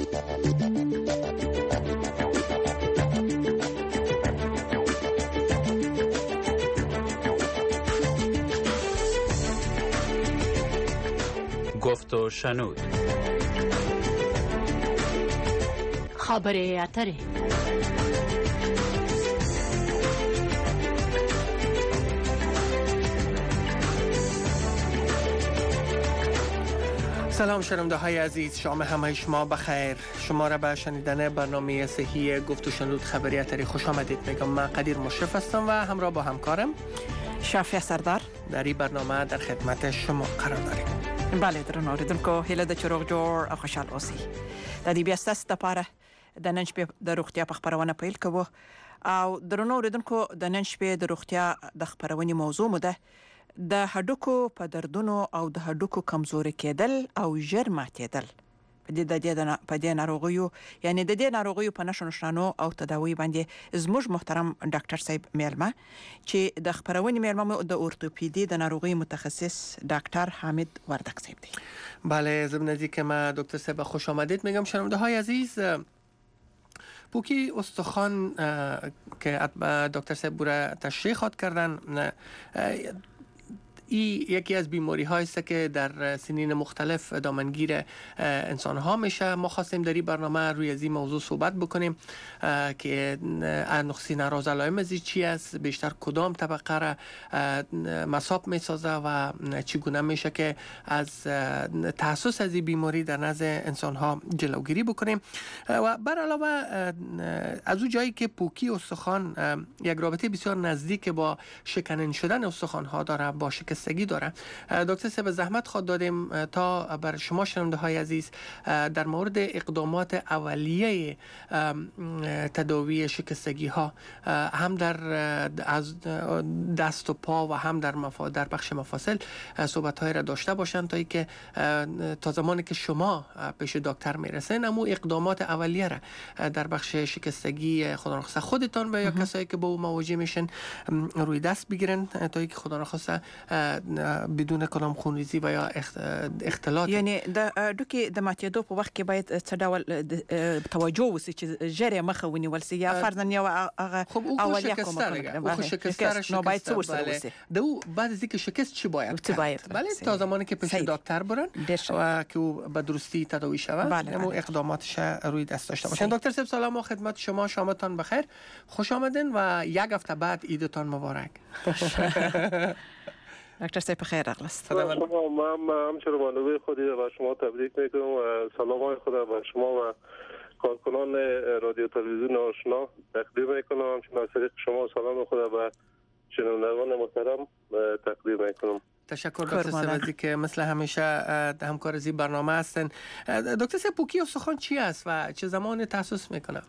گفت و شنود. خبره اتره. سلام شنونده های عزیز، شام همه شما بخیر. شما را به شنیدن برنامه صحی گفت و شنود خبری اتری خوش آمدید میگم. من قدیر مشرف هستم و همراه با همکارم شافیه سردار در این برنامه در خدمت شما قرار داریم. بله درنو اوریدونکو، هیله د چروغ جوړ او خوشحال اوسئ. د دې بیا ستاسو دپاره د نن شپې د روغتیا په خپرونه پیل کوو او درنو اوریدونکو، د نن شپې د روغتیا د خپرونې موضوع مو ده د هډوکو په دردونو او د هډوکو کمزوري کېدل او ژر ماتېدل. په دې ناروغیو یعنی د دې ناروغیو په نښو نښانو او تداوی باندې زموږ محترم ډاکټر صاحب میلمه چې د خپرونې میلمه د اورتوپیدي د ناروغیو متخصص ډاکټر حامد وردک صاحب دی. بله، ضمن از اینکه ما دکتر صاحب خوش آمدید میگم شنونده های عزیز. پوکی استخوان که دکتر صاحب بوره تشریح خواد کردن، این یکی از بیماری هایی است که در سنین مختلف دامنگیر انسان ها میشه. ما خواستیم در این برنامه روی از این موضوع صحبت بکنیم که نقص نراز علائم از چی است، بیشتر کدام طبقه را مصاب میسازه و چگونه میشه که از تخصص از این بیماری در نزد انسان ها جلوگیری بکنیم. و بر علاوه از اون جایی که پوکی استخوان یک رابطه بسیار نزدیک با شکنن شدن استخوان ها داره، با شکستگی داره، دکتر صاحب زحمت خود دادیم تا بر شما شنونده های عزیز در مورد اقدامات اولیه تداوی شکستگی ها هم در از دست و پا و هم در بخش مفاصل صحبت های را داشته باشند تا اینکه تا زمانی که شما پیش دکتر میرسین امو اقدامات اولیه را در بخش شکستگی خدا نخواسته خودتان و یا کسایی که با او مواجه میشن روی دست بگیرن تا اینکه خدا نخواسته بدون کلام خونریزی و یا اختلاط. یعنی د ډوکې د ماتېدو په وخت کې باید څه ډول توجه وسی چې ژر مخه ونیول سي یا فرضاً یو هغه اولیه کومه شکسترش نو باید څه ورسره وسی دو بعد از اینکه شکست چی باید بله تا زمانی که پیش دکتر برن و که او به درستی تداوی شود اما اقداماتش روی دست داشته باشن. دکتر صاحب سلام و خدمت شما، شامتان بخیر، خوش آمدین و یک هفته بعد عیدتان مبارک. دکتر صاحب خیر راغلاست. من همچنان منوی خودی و شما تبریک میکنم و سلام های خدا به شما و کارکنان رادیو تلویزیون آشنا تقدیم میکنم. همچنان از طریق شما سلام خدا به شنوندگان محترم تقدیم میکنم. تشکر دکتر صاحب از که مثل همیشه همکار از این برنامه هستن. دکتر صاحب پوکی استخوان چی است و چه زمان تخصص میکنه؟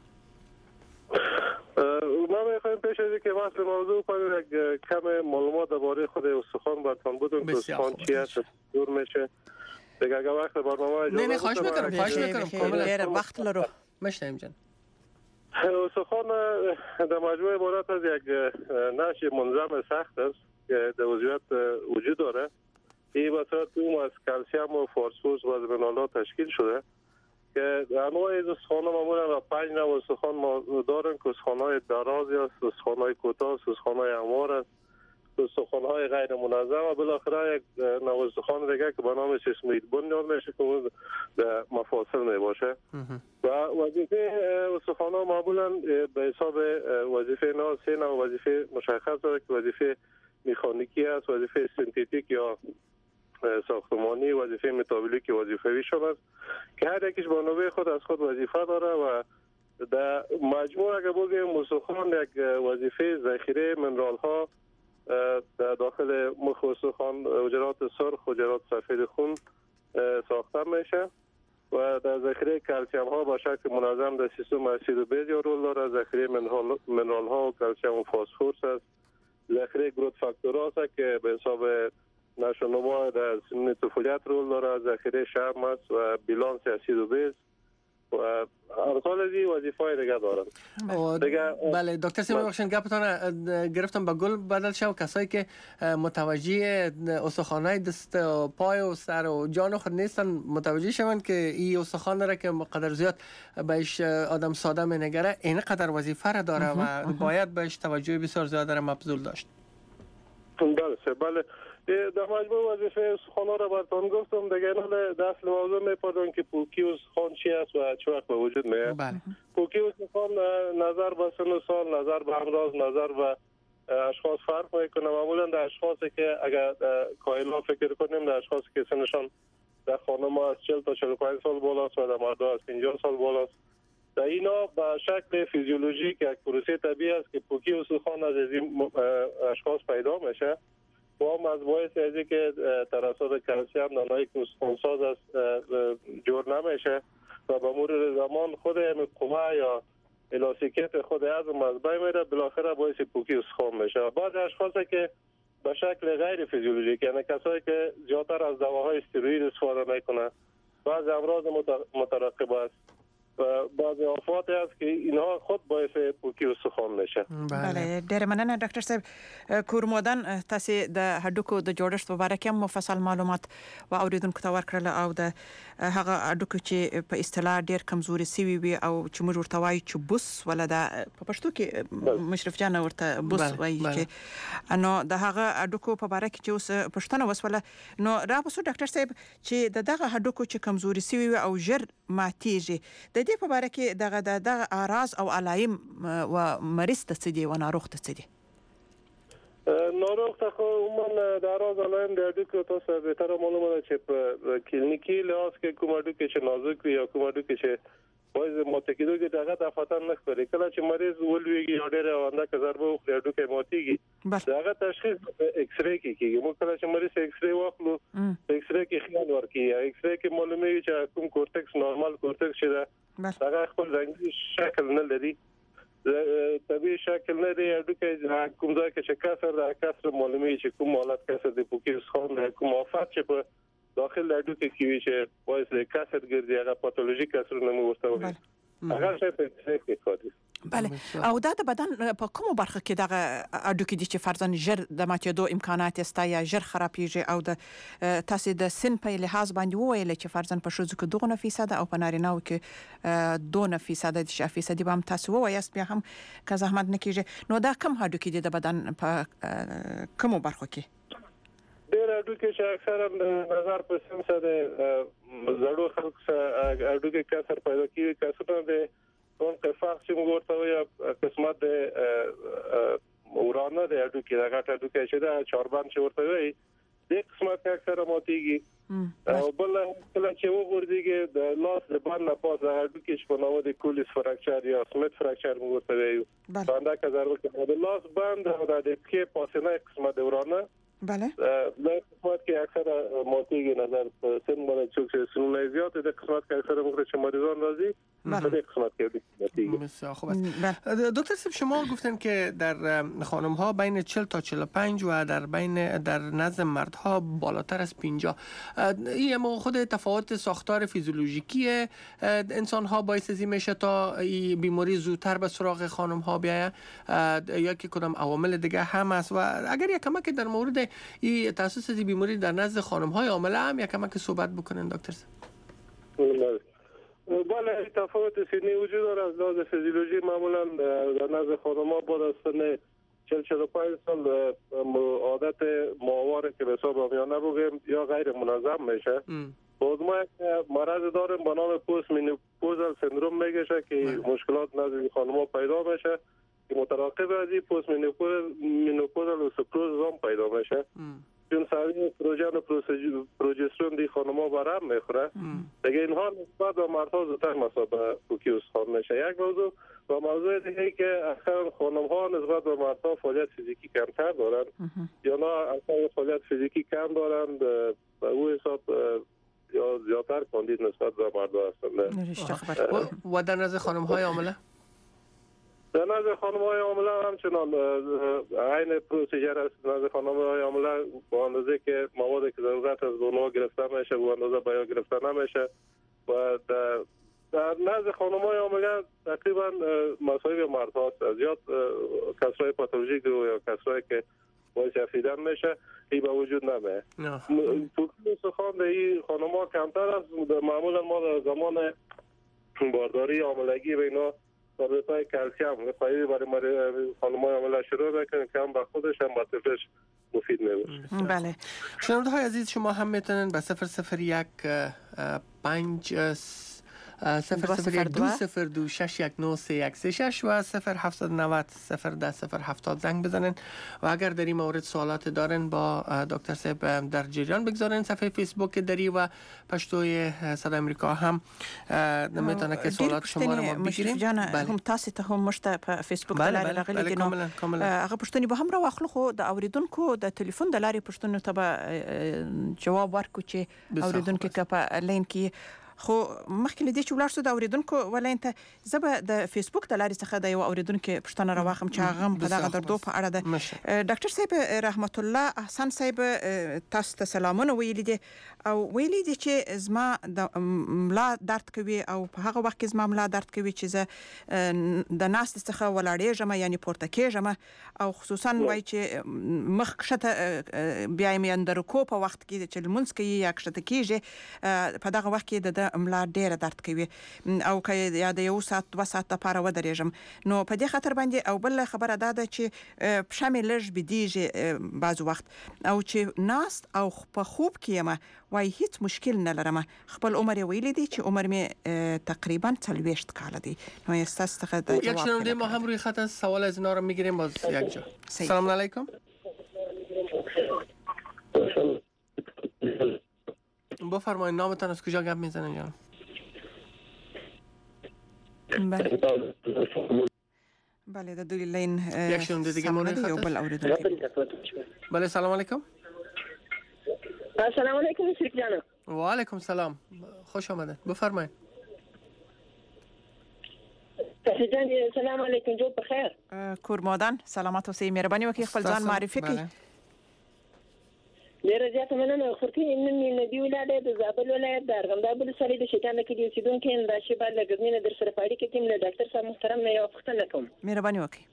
ما میخوایم پیش از اینکه بحث موضوع کنیم یک کم معلومات درباره خود استخوان براتون بدم که استخوان چی است، دور میشه دیگه. اگه وقت برنامه نه خواهش میکنم کاملا وقت لرو مشتایم جان. استخوان در مجموع عبارت از یک نسج منظم سخت است که در عضویت وجود داره. این به صورت از کلسیم و فسفر و منرالات تشکیل شده که انواع از استخوان‌ها معمولا 5 نوع استخوان ما داریم که استخوان‌های درازی است، استخوان‌های کوتاه، استخوان‌های هموار است، استخوان‌های غیر منظم و بالاخره یک نوع استخوان دیگه که به نام سیسموید بنیاد میشه که اون در مفاصل میباشه. و وظیفه استخوان‌ها معمولا به حساب وظیفه اینا 3 نوع وظیفه مشخص داره که وظیفه مکانیکی است، وظیفه سنتتیک یا ساختمانی، وظیفه متابولیک وظیفوی شده است که هر یکیش با نوع خود از خود وظیفه داره و در مجموع اگر بگیم استخوان یک وظیفه ذخیره منرال ها در داخل مخ استخوان، حجرات سرخ، حجرات سفید خون ساخته میشه و در ذخیره کلسیم ها با شکل منظم در سیستم اسید و بیز رول داره. ذخیره منرال ها و کلسیم و فسفر است. ذخیره گروت فاکتور است که به حساب نشو نما در سنین طفولیت رول داره. ذخیره شرم است و بیلانس اسید و بیز امثال از این وظیفه‌های دیگه دارن. بله دکتر سیما بخشن گپتان گرفتم با گل بدل شو کسایی که متوجه استخوان‌های دست و پای و سر و جان خود نیستن متوجه شون که این استخوان را که قدر زیاد بهش آدم ساده می‌نگره این قدر وظیفه را داره و باید بهش توجه بسیار زیاد را مبذول داشت. بله در مجموع وظیفه استخوان‌ها را براتون گفتم. دیگه اینا در اصل موضوع میپردازم که پوکی استخوان چی است و چه وقت به وجود میاد. پوکی استخوان نظر به سن و سال، نظر به امراض، نظر به اشخاص فرق میکنه. معمولا در اشخاصی که اگر کایلا فکر کنیم در اشخاصی که سنشان در خانم‌ها از 40 تا 45 سال بالاست و در مردها از 50 سال بالاست. در اینا به شکل فیزیولوژیک یک پروسه طبیعی است که پوکی استخوان از این اشخاص پیدا میشه. و هم از باعث ازی که توسط کلسیم نانایی که استخوانساز است جور نمیشه و به مرور زمان خود قوه یا الاستیکیت خود عظم از بین میره، بالاخره باعث پوکی استخوان میشه. بعضی اشخاص که به شکل غیر فیزیولوژیک، یعنی کسایی که زیادتر از دواهای استروئید استفاده میکنن، بعضی امراض مترقبه است و بعضی آفات است که اینها خود باعث پوکی استخوان میشه. بله ډیر مننه ډاکټر صاحب. کورمودن تاسو د هډوکو د جوړښت په اړه کوم مفصل معلومات و اوریدونکو ته ورکړل او د هغه هډوکو چې په اصطلاح ډیر کمزوري سوي وي او چې موږ ورته وایو چې بوس ولدا په پښتو کې مشرف جان ورته بوس وایي چې نو د هغه هډوکو په اړه کې چې اوس پښتنه وسوله نو را بسو ډاکټر صاحب چې دغه هډوکو چې کمزوري سوي وي او ژر ماتيږي د دې په اړه کې دغه اعراض او علائم و مریض ته څه دي و ناروغ ته څه دي؟ ناروغ ته خو عموما د اعراض علائم د هډوکو تاسو به تر معلومه ده چې په کلینیکي لحاظ کې کوم هډوکي چې نازک وي یا کوم هډوکي چې باید ماته کېدو کې دغه د فتن نه ښکاري. کله چې مریض ولويږي یا ډېر اونده که ضربه وخوري هډوکی ماتېږي دغه تشخیص ایکس رې کې کېږي. موږ کله چې مریض ایکس رې واخلو ایکس رې کې خیال ورکړي ایکس رې کې معلومیږي چې کوم کورټکس نورمال کورټکس چې ده دغه خپل رنګي شکل نه لري، طبيعي شکل نه لري. هډوکی کوم ځای کې چې کسر ده کسر معلومیږي چې کوم حالت کسر د پوکی استخوان ده، کوم آفت چې په داخل هډوکی کې وي چې باعث کسر ګرځي هغه پاتولوژیک کسرونه مو ورته وایي. هغه څه په څه کې کوي. بله او دا د بدن په کومه برخه کې دغه هډوکي دي چې فرضاً ژر د ماتېدو امکانات شته یا ژر خرابېږي او د تاسو د سن په لحاظ باندې وویل چې فرضاً په ښځو کې 2% او په نارینه‌و کې 2% د شافیسدي به هم تاسو ووایاست بیا هم که زحمت نه کېږي نو دا کم هډوکي دي د بدن په کومو برخو کې؟ ډېر هډوکي چې اکثرا نظر په سن سره زړو خلک هډوکي کسر پیدا کوي. کسرونه د اون قفاق چې موږ ورته وایو قسمت د ورانه د هډوکي دغه هډوکي چې دا چاربند چې ورته وایي د قسمت اکثره ماتېږي او بل کله چې وګورئ د لاس د باندې نه پاس هډوکي چې په نوم د کولیس فراکچر یا سمت فراکچر موږ ورته وایو باندې که ضرورت د لاس باندې او د کې پاسنه قسمت د ورانه بله د قسمت کې اکثره ماتېږي. نظر په سن باندې چې سنونه زیات د قسمت کې اکثره موږ چې مریضان راځي په قسمت کې ماتېږي. بسیار خوب است. دکتر صاحب شما گفتن که در خانم ها بین 40 تا 45 و در نزد مردها بالاتر از 50. این خود تفاوت ساختار فیزیولوژیکی انسان ها باعث ازی میشه تا این بیماری زودتر به سراغ خانم ها بیاید یا که کدام عوامل دیگه هم است و اگر یک کمک در مورد این تاسیس از بیماری در نزد خانم های عامله هم یک کمک صحبت بکنن دکتر صاحب؟ بله تفاوت سنی وجود داره. از لحاظ فیزیولوژی معمولا در نزد خانم‌ها بعد از سن 40-45 سال عادت ماهواره که به حساب میانه بگیم یا غیر منظم میشه. بعد ما مرض داریم به نام پست مینوپوزال سندروم میگه که مشکلات نزد خانم‌ها پیدا میشه که متراکم از این پست مینوپوزال اوستئوپروز هم پیدا میشه. چون سویه استروژن و پروژسترون دی خانم‌ها برام میخوره دیگه اینها نسبت به مردها زودتر مصاب پوکی استخوان میشه. یک موضوع و موضوع دیگه که اکثر خانم‌ها نسبت به مردها فعالیت فیزیکی کمتر دارن یا نه اکثر فعالیت فیزیکی کم دارن به او حساب یا زیادتر کاندید نسبت به مردها هستند. و در نزد خانم‌های عامله در نزد خانم‌های عامله همچنان عین پروسیجر است. نزد خانم‌های عامله با اندازه که موادی که ضرورت از اونها گرفته میشه با اندازه بیا گرفته نمیشه و در نزد بعض خانم‌های عاملا تقریبا مصائب مردها هست. زیاد کسرای پاتولوژیک یا کسرایی که باعث افیدن میشه این به وجود نمیه. پوکی استخوان در این خانم‌ها کمتر است. معمولا ما در زمان بارداری عاملگی و اینا تابلت‌های کلسیم قایدی برای خانم‌های عامله شروع میکنیم که هم به خودش هم به طفلش مفید میباشه. بله. شنونده‌های عزیز شما هم میتونن به 001 5 001-202-619-336 و 079-010-070 زنگ بزنن و اگر در این مورد سوالات دارن با دکتر صاحب در جریان بگذارن. صفحه فیسبوک دری و پشتوی صدای امریکا هم نمیتونه که سوالات شما رو ما بگیریم. هم تاسو ته هم مشته په فیسبوک د لارې راغلي نو هغه پښتني به هم راوخلو خو د اوریدونکو د ټلیفون د لارې پښتنو ته جواب ورکو چې اوریدونکو کې په لین کې خو مخکې لدی چې ولر سو د اوریدونکو ولین ته زبه د فیسبوک د لارې څخه د یو اوریدونکو پښتنه راوخم چې هغه په دغه دردو په اړه د ډاکټر صاحب رحمت الله احسان صاحب تاسو ته سلامونه ویلي دي او ویلي دي چې زما د ملا درد کوي او په هغه وخت کې زما ملا درد کوي چې زه د ناست څخه ولاړېږم یعنی پورته کېږم او خصوصا وای چې مخ کښته بیا یې اندرکو په وخت کې چې لمونځ کوي یا کښته کېږي په دغه وخت کې د ملا ډېر درد کوي او که یا د 1 ساعت 2 ساعت لپاره ودرېږم نو په دې خاطر باندې او بل خبره دا ده چې پښه مې لږ بېدېږي بعض وخت او چې ناست او په خوب کې یم وای هیڅ مشکل نه لرم. خپل عمر یې ویلی دی چې عمر مې تقریبا 40 کاله دی. نو استاس څخه د یک شنونده ما هم روی خط است. سوال از اینا رو میگیریم باز یک جا. سلام علیکم. بفرمایید نامتان از کجا گپ میزنین جان؟ بله د دوی لین یک شنونده دیگه مورد خط است. بله سلام علیکم. السلام علیکم شریف جان. و علیکم سلام. خوش آمدید. بفرمایید. سلام علیکم جو بخیر. کورمادان سلامت اوسئ. مهرباني وکړئ خپل ځان معرفي کړئ. ډیره زیاته مننه. خورتي نن نبی ولاده د زابل ولایت د ارغنداب ولسوالۍ د شیطان کې د اوسیدونکو راشي بعد له غزنین در سره پاړی کې تیم له ډاکټر صاحب محترم نه یو پوښتنه کوم. مهرباني وکړئ.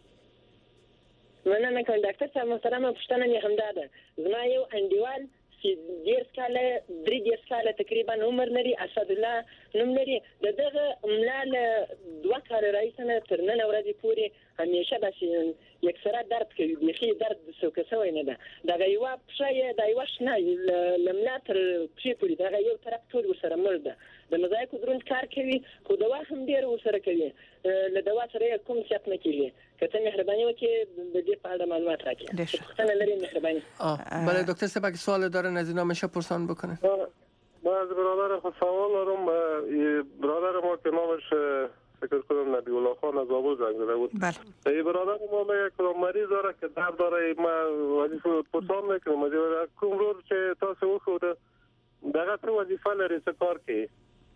مننه کوم ډاکټر صاحب محترم. پوښتنه مې همدا ده. زما یو انډیوال چې 10 کاله 3 کاله تقریبا عمر لري اسد الله نوم لري دغه ملال 2 کاله راځنه تر نن ورځې پورې همیشه داسې یکسره درد کوي. بيخي درد سوکسوي نه ده. دا یو پښه دا یو شنه لملا تر پښې پورې دا یو طرف ټول ورسره مړ ده. د مزایکو دروند کار کوي خو دوا هم ډیر ورسره کوي. له دوا سره کوم څه نه کوي. کته مهرباني وکړئ د دې په اړه معلومات راکړئ. خدای لري مهرباني. بله دکتر صاحب اگه سوال دارن از اینا میشه پرسان بکنه. ما از برادر خود سوال دارم. برادر ما که نامش فکر کنم نبی الله خان از آباد زنگ زده بود. بله. این برادر ما میگه که مریض داره که درد داره. ما وظیفه پرسان میکنم از کوم روز که تاسو خوده دغه څه وظیفه لري څه کار کوي؟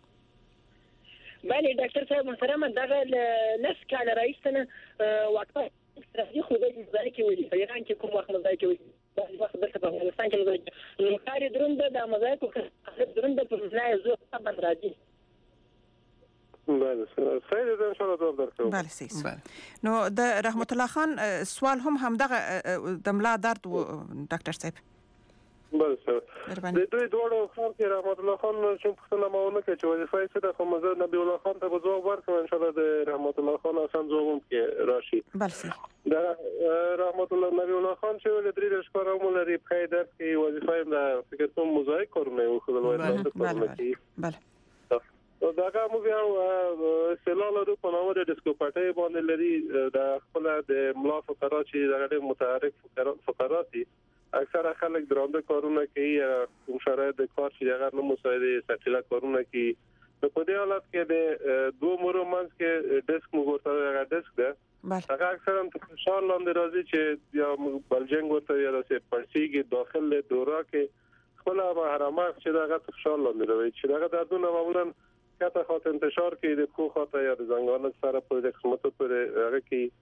بله ډاکټر صاحب محترم دغه لس کاله راځنه وخت راځي خو د مزایکې وي په ایران کې کوم وخت مزایکې وي بعض وخت دلته په افغانستان کې مزایکې نو کار دروند د مزایکو دروند په ځای زو باندې راځي. بله صحیح ده ان شاء الله جواب درکوم. بله صحیح. نو د رحمت الله خان سوال هم دغه د ملا درد ډاکټر صاحب. بله سر د دوی دوړو خان کې رحمت الله خان چې پښتنه ماونه کې چې وظیفه یې څه ده خو مزه نبی الله خان ته جواب ورکړم ان شاء الله د رحمت الله خان آسان جواب کې راشي. بله صحیح. دا رحمت الله نبی الله خان چې ولې درې ښکار عمر لري په درد کې وظیفه یې د فکر کوم موزایک کورونه یو خدای وایي. بله. داګه مو بیا سلال رو په نامه د ډیسکوپاټي باندې لري د خپل د ملا فقرات چې د متحرک فقرات دي. اکثر خلک درانده کارونه کوي کوم شرایط د کار چې هغه نه مساعده سټیلا کارونه کوي. په دې حالت کې د دوه مورو منځ کې ډیسک مو ورته هغه ډیسک ده. هغه اکثر هم فشار لاندې راځي چې یا بلجنګ ورته یا د پړسیږي داخل دورا کې خپل محرمه چې هغه فشار لاندې راوي چې هغه دردونه معمولا کته خاطر انتشار کوي د خو خاطر یا د زنګانه سره په د قسمت پر هغه کې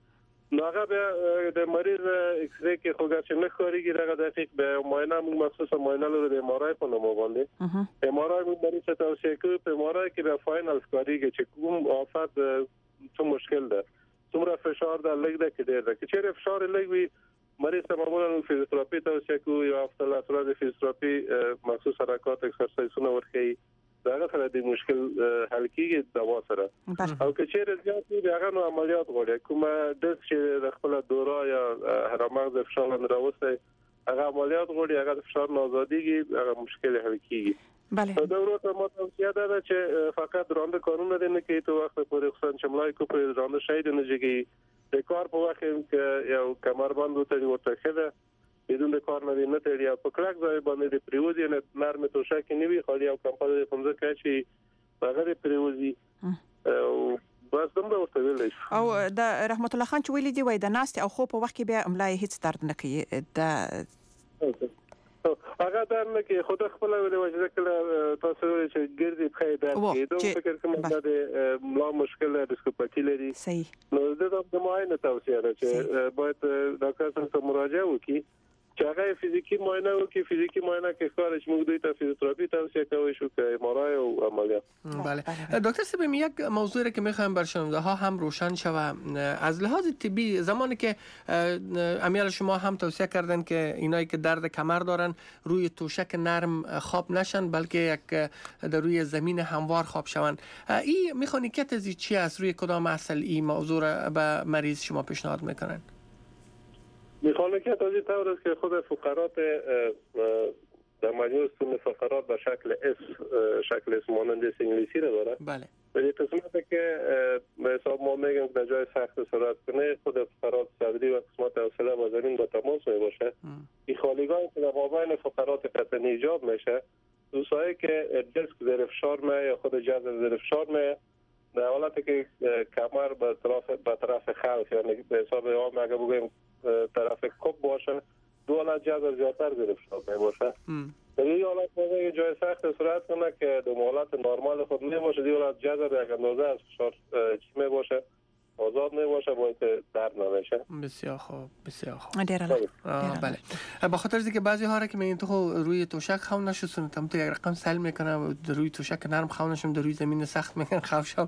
ناغه به د مریض ایکس ری کې خوګه چې نه خوريږي دغه دقیق به معاینه موږ مخصوصه معاینه لرو د ام ار آی په نوم باندې ام ار آی موږ مریض ته توصیه کوو په ام ار آی کې به فاینل ښکاريږي چې کوم آفت څه مشکل ده څومره فشار ده لږ ده کې ډېر ده چې چیرې فشار لږ وي مریض ته معمولا فیزیوتراپي توصیه کوو یا هفته له سره د فیزیوتراپي مخصوص حرکات اکسرسایزونه ورکوي دا سره د مشکل حل کیږي دوا سره او که چیرې زیات وي هغه نو عملیات غواړي کومه د چې د خپل دورا یا هرمغز فشار نه راوستي هغه عملیات غواړي هغه فشار نه آزاديږي هغه مشکل حل کیږي بله دا ورته مو توصیه ده چې فقط رانده قانون نه کوي ته وخت پورې خصوصا چملای کو پر رانده شاید نه جګي د کار په وخت کې یو کمربند وته ورته خده بدون کار نه تړي او په کلک ځای باندې د پریوزي نه نرم توشک نه وي خالي او کمپل د پنځه کچي هغه پریوزي او بس دومره ورته ویل او د رحمت الله خان چې ویلي دی وای د ناست او خو په وخت کې بیا املای هیڅ درد نه کوي د هغه دا نه کې خود خپل ویل وجه کله تاسو چې ګرځي په خیدا کې دوه فکر کوم د ملا مشکل ډیسکوپاتی لري صحیح نو د معاینه توصیه ده چې باید ډاکټر سره مراجعه وکړي چې هغه فزیکی معاینه وکړي فزیکی معاینه کې کار چې موږ دوی ته فیزیوتراپی توصیه کوي شو که ام آر آی او عملیات بله دکتر صاحب یک موضوعی را که میخوایم بر شنونده ها هم روشن شود از لحاظ طبی زمانی که امیال شما هم توصیه کردن که اینایی که درد کمر دارن روی توشک نرم خواب نشن بلکه یک در روی زمین هموار خواب شوند این مکانیکت از چی است روی کدام اصل این موضوع را به مریض شما پیشنهاد میکنن مکانیکت از این طور است که خود فقرات در مجموع ستون فقرات به شکل اس مانند اس انگلیسی رو داره بله ولی قسمتی که به حساب ما میگم در جای سخت سرعت کنه خود فقرات صدری و قسمت حوصله با زمین با تماس می باشه این خالیگاهی که در مابین فقرات قطنی ایجاد میشه دوستایی که دیسک زیر فشار می یا خود جزر زیر فشار می در حالتی که کمر به طرف خلف یعنی به حساب عام اگه بگویم طرف کپ باشه دو حالت جزر زیادتر زیر فشار می باشه در این حالت باید جای سخت سرعت کنه که دو حالت نرمال خود می باشه دی حالت جزر یک اندازه از فشار چی می باشه آزاد می باشه باید درد نمیشه بسیار خوب بسیار خوب بله با خاطر از اینکه بعضی ها را که میگن تو روی توشک خواب نشستم تو یک رقم سل میکنم روی توشک نرم خواب نشم در روی زمین سخت میکنم خواب شم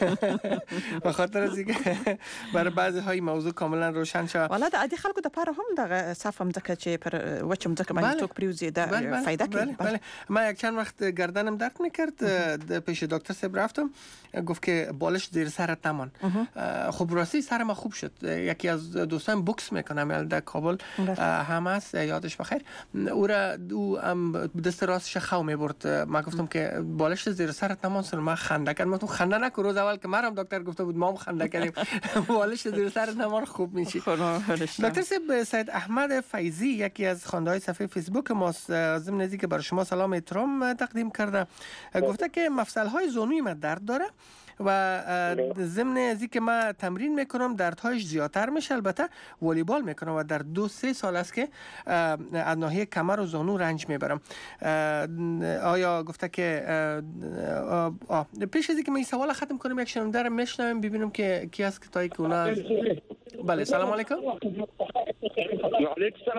با خاطر از اینکه برای بعضی های موضوع کاملا روشن شد والا د عادي خلکو د پاره هم د صفم ځکه چې پر وچم ځکه باندې توک پریوزي د فایده کوي بله ما یک چند وقت گردنم درد میکرد پیش دکتر صاحب رفتم گفت که بالش زیر سرت نمان خب راستی سر ما خوب شد یکی از دوستان بوکس میکنم در کابل هم هست یادش بخیر او را دست راستش خو میبرد ما گفتم که بالش زیر سرت نمان سر ما خنده کردم تو خنده نکن روز اول که مرم دکتر گفته بود ما هم خنده کردیم بالش زیر سرت نمان خوب میشی دکتر صاحب سید احمد فیضی یکی از خواننده های صفحه فیسبوک ماست ضمن ازی که برای شما سلام احترام تقدیم کرده گفته که مفصل های زانوی من درد داره و ضمن ازی که من تمرین میکنم دردهایش زیادتر میشه البته والیبال میکنم و در 2-3 سال است که از ناحیه کمر و زانو رنج میبرم آیا گفته که پیش ازی که من این سوال ختم کنم یک شنونده رو میشنویم ببینم که کی است که تایی که اونا بله سلام علیکم علیکم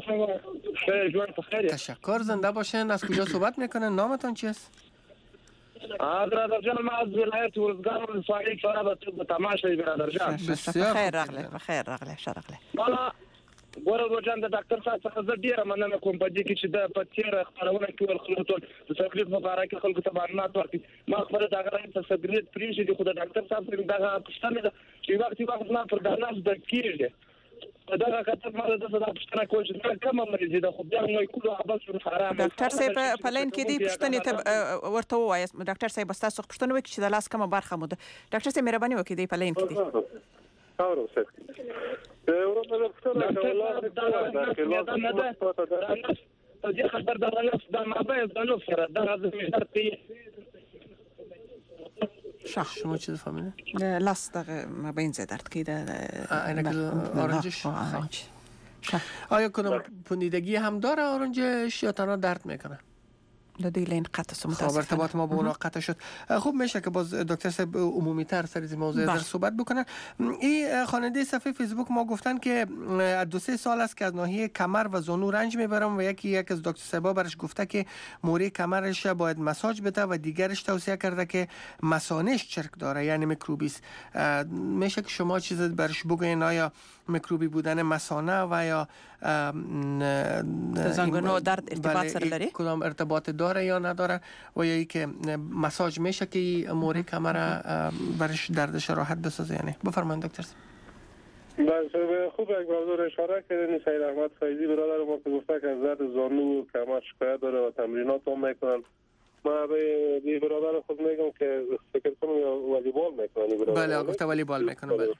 سلام تشکر زنده باشین از کجا صحبت میکنن نامتون چیست برادر جان ما از ولایت ورزگان ولسوالی کړه به تماشې برادر جان بخیر راغله بخیر راغله شرغله والا ګوره جان د ډاکټر صاحب څخه زه ډیره مننه کوم په دې کې چې د پتیر خبرونه کوي خلکو ته تکلیف مقاره کې خلکو ته معلومات ورکړي ما خبره دا غواړم چې سګریټ پریشي د خدای ډاکټر صاحب دا پښتنه چې وخت نه پر داناس د کیږي دا کتاب ما د صدا پښتنه کوم چې کوم مریض ده خو بیا نو کله ابل حرام ډاکټر صاحب په لین کې دی پښتنه ته ورته وایي ډاکټر صاحب تاسو پښتنه وکړي چې د لاس کومه برخه مو ده ډاکټر صاحب مهرباني وکړئ دی په لین کې دی اورو څه اورو په پښتنه دا دې خبر دا ما به د نو سره دا راځي شما چی فهمیدین؟ لاس دقیقه مابین درد که اینک آرنجش آیا کدام پوندیدگی هم داره آرنجش یا تنها درد میکنه؟ لدی لین قطع شد. خب ارتباط ما با اونا قطع شد. خوب میشه که باز دکتر صاحب عمومی تر سر این موضوع در صحبت بکنن. این خواننده صفحه فیسبوک ما گفتن که 2-3 سال است که از ناحیه کمر و زانو رنج میبرم و یک از دکتر صاحب برش گفته که موری کمرش باید مساج بده و دیگرش توصیه کرده که مثانه‌اش چرک داره، یعنی میکروبیست. میشه که شما چیز برش بگین آیا میکروبی بودن مثانه و یا زنگانو درد ارتباط سره لري؟ کدام ارتباط داره یا نداره و یا ای که مساج میشه که موری کمر برش دردش راحت بسازه؟ یعنی بفرمایید دکتر. بله خوب یک موضوع اشاره کردین. سید احمد فیضی برادر ما که گفته که از درد زانو و کمر شکایت داره و تمرینات هم میکنن. ما به برادر خود میگم که فکر کنم والیبال میکنن. بله گفته والیبال میکنن. بله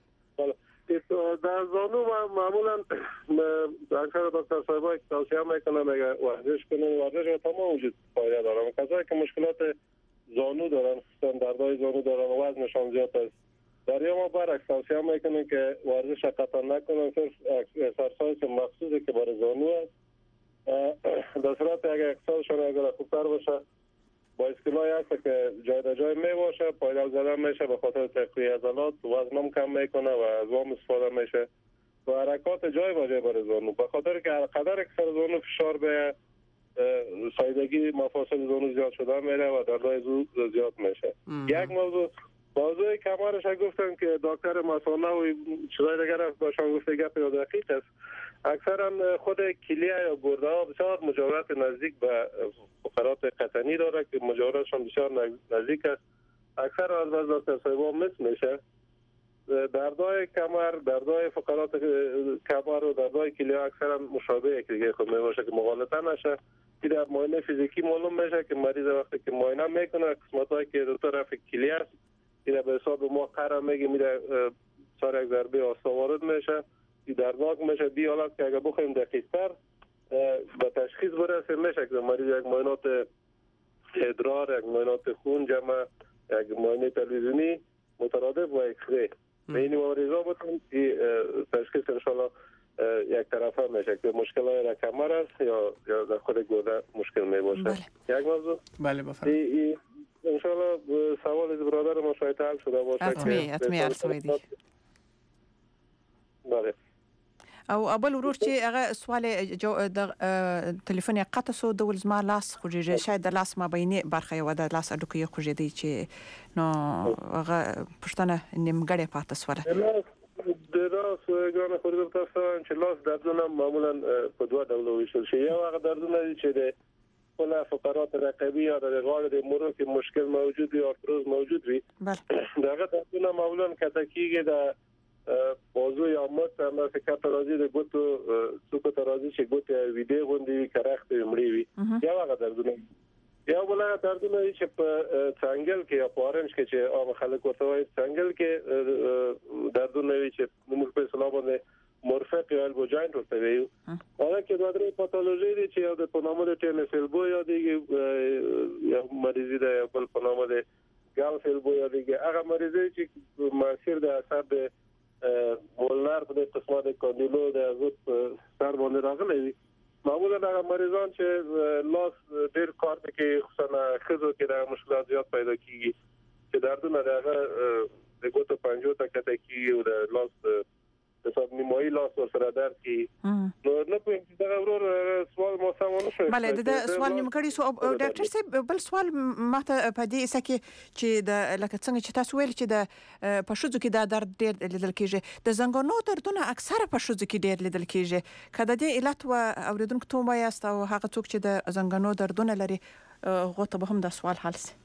در زانو معمولا اکثر دکتر صاحبایی که توصیه میکنن میگه ورزش کنن. ورزش تمام وجود فایده داره. کسایی که مشکلات زانو دارن، دردهای زانو دارن، وزنشان زیاد است، در ما برعکس توصیه میکنن که ورزش قطعا نکنن، صرف اکسرسایز مخصوصی که برای زانو است. در صورت اگر اکسرسایزشان اگر خوبتر باشه با اسکلای هست که جای در جای می باشه، پایدل زدن میشه به خاطر تقویه عضلات، وزنم کم میکنه و از وام استفاده میشه و حرکات جای با جای برای زانو، به خاطر که قدر اکثر زانو فشار به سایدگی مفاصل زانو زیاد شده میره و دردهای زیاد میشه. یک موضوع کمرش گفتن که دکتر مثانه و چیزای دیگر باشن گفته گپ دقیق است. اکثرا خود کلیه یا گرده ها بسیار مجاورت نزدیک به فقرات قطنی داره که مجاورتشان بسیار نزدیک است. اکثر از دکتر صاحبا مثل میشه. دردهای کمر، دردهای فقرات کمر و دردهای کلیه اکثرا مشابه یک دیگه خود میباشه که مغالطه نشه. که در معاینه فیزیکی معلوم میشه که مریض وقتی که معاینه میکنه قسمتایی که دو طرف کلیه است که به حساب ما قرار میگه میره سر یک ضربه آسا وارد میشه، دردناک میشه. بی حالت که اگر بخوایم دقیق‌تر به تشخیص برسیم میشه که مریض یک معاینات ادرار، یک معاینات خون جمع، یک معاینه تلویزیونی مترادف و اکسره به این مریضا بتون تشخیص انشالله یک طرفه میشه که مشکل های کمر است یا در خود گرده مشکل میباشه. یک موضوع بله بفرمایید. انشالله سوال از برادر ما شاید حل شده باشه. حتمی ارسویدی. بله. او اول ورور چې هغه سوال د ټلیفون قطع سو د ولزما لاس خوږی شاید د لاس ما بینه برخه یو د لاس اډوکې خوږی دی چې نو هغه پښتنه نیمګړې پاتې سوره د لاس ګرانه خورده تاسو چې لاس دردونه معمولا په دوه ډول ویشل شي. یو هغه دردونه چې د کله فقرات رقبی یا در غاړه د مرو کې مشکل موجود وي، ارتروز موجود وي، دغه دردونه معمولا کتکیږي د بازو یا مت هم که ترازی د ګوتو څوک ترازی چې ګوتې ویډیو غوندي کرخت مړی وي. یو هغه دردونه یا بل دردونه چې په څنګل کې یا پارنج کې چې عام خلک ورته وایي څنګل کې دردونه وي چې موږ په اصطلاح باندې مرفق یا البو جاینټ ورته وایو. هغه کې دوه درې پاتولوژي دي چې یو د پنامه د ټینس البو یا د مریضي د بل پنامه د ګالف البو یا د هغه مریضي چې مؤثر د اثر د مولنر په قسمه د کاندیلو د ازوت سر باندې راغلي وي. معمولا هغه مریضان چې لاس ډیر کار کوي خصوصا خزو کې د مشکلات زیات پیدا کیږي چې دردونه دغه د ګوتو پنجو ته کته کیږي او د لاس د صاحب نیمایي لاس سره درد کی نو نه په دغه ورور سوال مو سمونه شو. بله د سوال نیمګړی سو ډاکټر صاحب بل سوال ماته په دې سکه چې د لکه څنګه چې تاسو ویل چې د پښوځو کې د درد ډیر لیدل کیږي، د زنګونو دردونه اکثره پښوځو کې ډیر لیدل کیږي. کله د علت و اوریدونکو ته ما یاست او هغه څوک چې د زنګونو دردونه لري غوته به هم د سوال حل سي.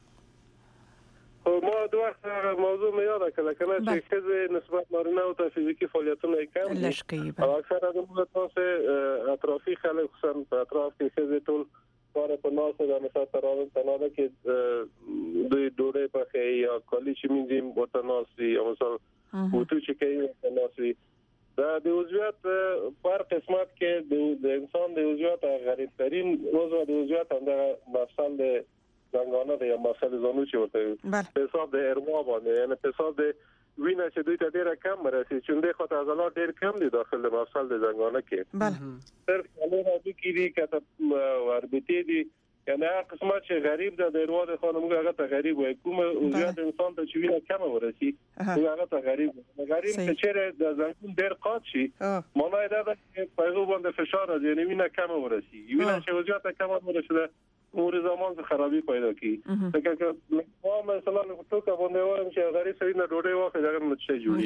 ما دوه موضوع مې یاد کړل کنه چې کله نسبت نارینه او ته فزیکی فعالیتونه کم دي او اکثره د موږ تاسو اطرافي خلک خصوصا په اطراف کې چې ټول کار په ناسه د مثلا تناده کې دوی ډوډۍ په یا کلی چې مینځي ورته ناسي او مثلا وټو چې کوي ناسي د عضویت پر قسمت کې د انسان د عضویت غریب ترين عضو د عضویت اندر مفصل د زنگانه د یا مفصل زانو چې ورته په حساب د ارما باندې یعنی په حساب د وینه چې دوی ته ډیره کم راسي چې د خاطر عضلات ډیر کم دي داخل د مفصل د زنگانه کې. بله صرف علاوه د کیږي کته وربته دي یعنی هر قسمت چې غریب ده د رواد خانم هغه ته غریب وي کوم عضویت انسان ته چې وینه کمه ورسي هغه ته غریب ته چیرې د زنګون ډیر قات شي معنی دا ده چې پیغو باندې فشار راځي یعنی وینه کمه ورسي وینه چې عضویت کمه ورسي نور زمان خرابي پیدا کی لکه که ما مثلا تو که باندې وایم چې غریب سړی نه ډوډۍ واخلي دا نه څه جوړي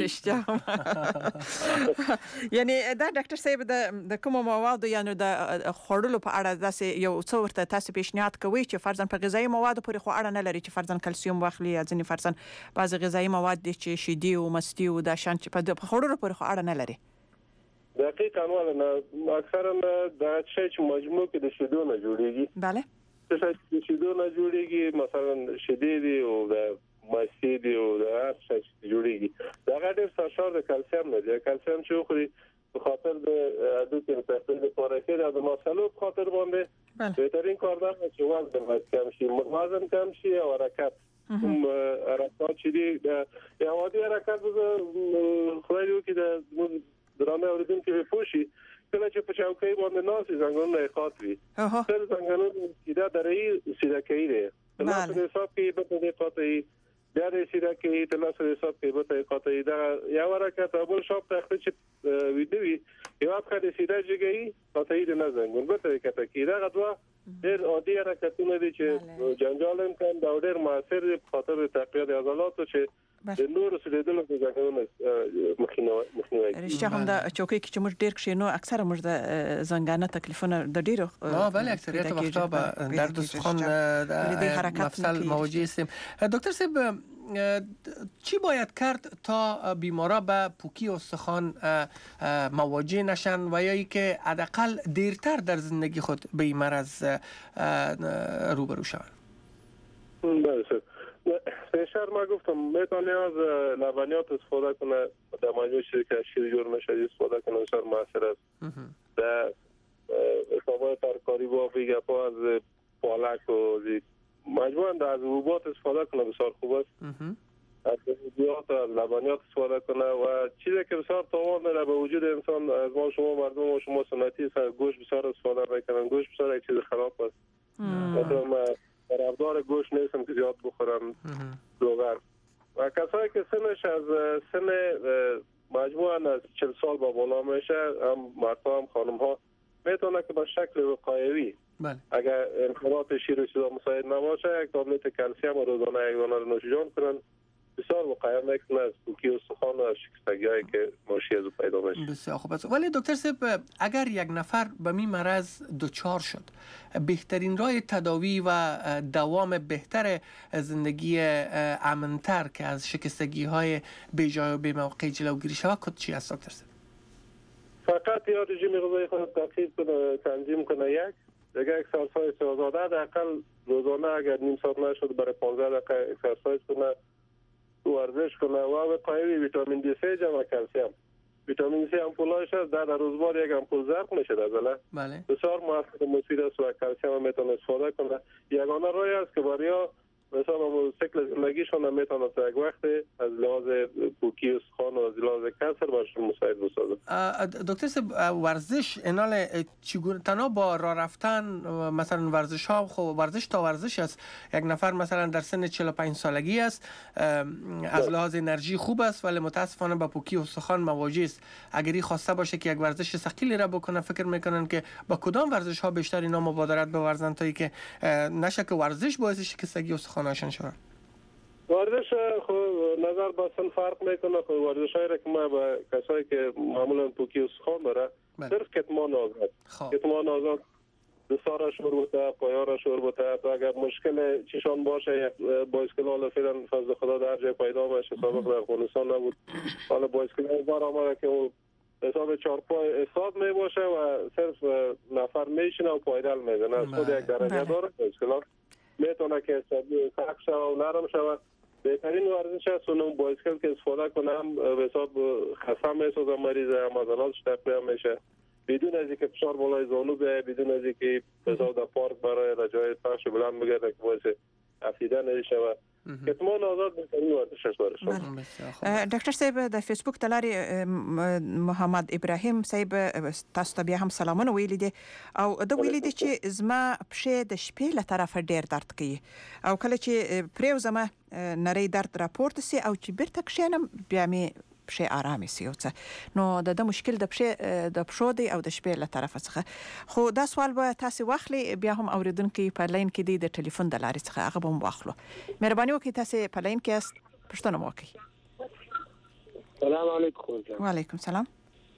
یعنی دا ډاکټر صاحب د کوم مواد یعنی د خورلو په اړه داسې یو څو ورته تاسو پیشنهاد کوي چې فرضاً په غذایی مواد پورې خو اړه نه لري چې فرضاً کلسیم واخلي یا ځینې فرضاً بعض غذایی مواد دي چې شیدې او مستي او دا شان چې په خورلو پورې خو اړه نه لري دقیقاً ولنه اکثرا دا چې مجموع کې د شیدو نه جوړیږي bale چې شیدو نه جوړیږي مثلا شیدې دي او د مستي دي او د هر څه جوړیږي دا غټه سرشار د کلسیم نه دی کلسیم چې خوري په خاطر د هډوکو د تحلیل لپاره کې د مسلو په خاطر باندې بهترین کار ده چې وزن کم شي وزن کم شي او حرکت حرکت چې دی یا عادي حرکت خو یو کې د درانه اوریدونکو په پوښي کله چې په چوکۍ باندې ناسي زنګونونه یې قاطوي تر زنګونونه سیده درې سیده کوي دی تاسو د حساب کې به د قاطوي بیا د سیده کوي تاسو د حساب کې به د قاطوي دا یو حرکت اول شاپ تخته چې ویډیوي یو اپ د سیده جګي قاطوي د نه زنګون به طریقه کې دا غوډه ډېر عادي حرکتونه دي چې جنجال هم کم دا ډېر موثر دي په خاطر تقویت عضلاتو چې د نور سلیدلو د زنګونو مخنیوي رښتیا هم دا چوکۍ کې چې موږ ډېر کښینو اکثره موږ د زنګانه تکلیفونه د ډېرو بله اکثریت وختها به درد استخوان مفصل مواجه هستیم دکتر صاحب چی باید کرد تا بیمارا به پوکی استخوان مواجه نشن و یا ای که حداقل دیرتر در زندگی خود به این مرض روبرو شوند؟ بله پیشتر ما گفتم میتونه از لبنیات استفاده کنه در مجموع که شیر جور میشه استفاده کنه بسیار موثر است در حسابای ترکاری با بیگپا از پالک و مجموعاً از حبوبات استفاده کنه بسیار خوب است از حبوبات از لبنیات استفاده کنه و چیزی که بسیار تاوان داره به وجود انسان از ما شما مردم و شما سنتی گوشت بسیار استفاده میکنن گوشت بسیار یک چیز خراب است مثلا طرفدار گوشت نیستم که زیاد بخورم روغن و کسایی که سنش از سن مجموعاً از 40 سال با بالا میشه هم مردها هم خانم ها میتونه که با شکل وقایوی اگر انخراط شیر و چیزا مساعد نباشه یک تابلت کلسیم روزانه یک دانه نوش جان کنن بسیار وقایع میکنه از پوکی استخوان و از شکستگی‌هایی که ناشی از پیدا میشه. بسیار خوب است. ولی دکتر صاحب اگر یک نفر به این مرض دچار شد بهترین راه تداوی و دوام بهتر زندگی امن‌تر که از شکستگی‌های بی‌جای و بی‌موقع جلوگیری شود چی است دکتر صاحب؟ فقط یا رژیم غذایی خود تعقیب کنه تنظیم کنه یک دیگه اکسرسایز آزاده حداقل روزانه اگر نیم ساعت نشد برای 15 دقیقه اکسرسایز کنه ورزش کنه و وقایوی ویتامین دی 3 و کلسیم ویتامین سی امپولایش است در روزمار یک امپول ضرب میشه در بله بسیار مؤثر مفید است و کلسیم میتونه استفاده کنه یگانه راهی است که برای مثلا سیکل زندگیشون میتونه تا یک وقت از لحاظ پوکی استخوان و از لحاظ کسر برشون مساعد بسازه. دکتر صاحب ورزش انال چگونه تنها با راه رفتن مثلا ورزش ها خب ورزش تا ورزش است یک نفر مثلا در سن 45 سالگی است از لحاظ انرژی خوب است ولی متاسفانه با پوکی استخوان مواجه است اگری خواسته باشه که یک ورزش ثقیلی را بکنه فکر میکنن که با کدام ورزش ها بیشتر اینا مبادرت بورزن تا که نشه که ورزش باعث شکستگی استخوانشان شود. ورزش خو نظر با سن فرق میکنه خو ورزشایی را که ما با کسایی که معمولا پوکی استخوان داره صرف کتمان آزاد کتمان آزاد دستارا شور بوده پایارا شور بوده تا اگر مشکل چشان باشه بایسکل حالا فعلا فضل خدا در جای پیدا باشه سابق در افغانستان نبود حالا بایسکل بار آمده که اون حساب 4 پای استاد می باشه و صرف نفر میشینه و پایدل میزنه از خود یک درجه داره بایسکل میتونه که سخت شوه و نرم شوه بهترین ورزش است اون بایسکل که استفاده کنم به حساب خسته میسازه مریض هم عضلاتش تقویت میشه بدون از اینکه فشار بالای زانو بیاید بدون از اینکه به حساب در پارک برای رجای پخش بلند بگرده که باعث افیده نشه و اطمینان آزاد بکنی ورزش ورزش. ډاکټر صاحب د فیسبوک تلاري محمد ابراهیم صاحب تاسو ته بیا هم سلامونه ویلي دي او د ویلي دي چې زما پښې د شپې له طرفه ډیر درد کوي او کله چې پریو زما نری درد راپورته سي او چې بیرته کښینم بیا مې پښې آرامې سي او څه نو د مشکل د پښو دی او د شپې له طرفه څخه خو دا سوال به تاسو واخلي بیا هم اوریدونکو په لاین کې دی د ټلیفون د لارې څخه هغه به واخلو مهرباني وکړئ تاسو په لاین کې است پښتنه مو وکړئ. سلام علیکم. وعلیکم سلام.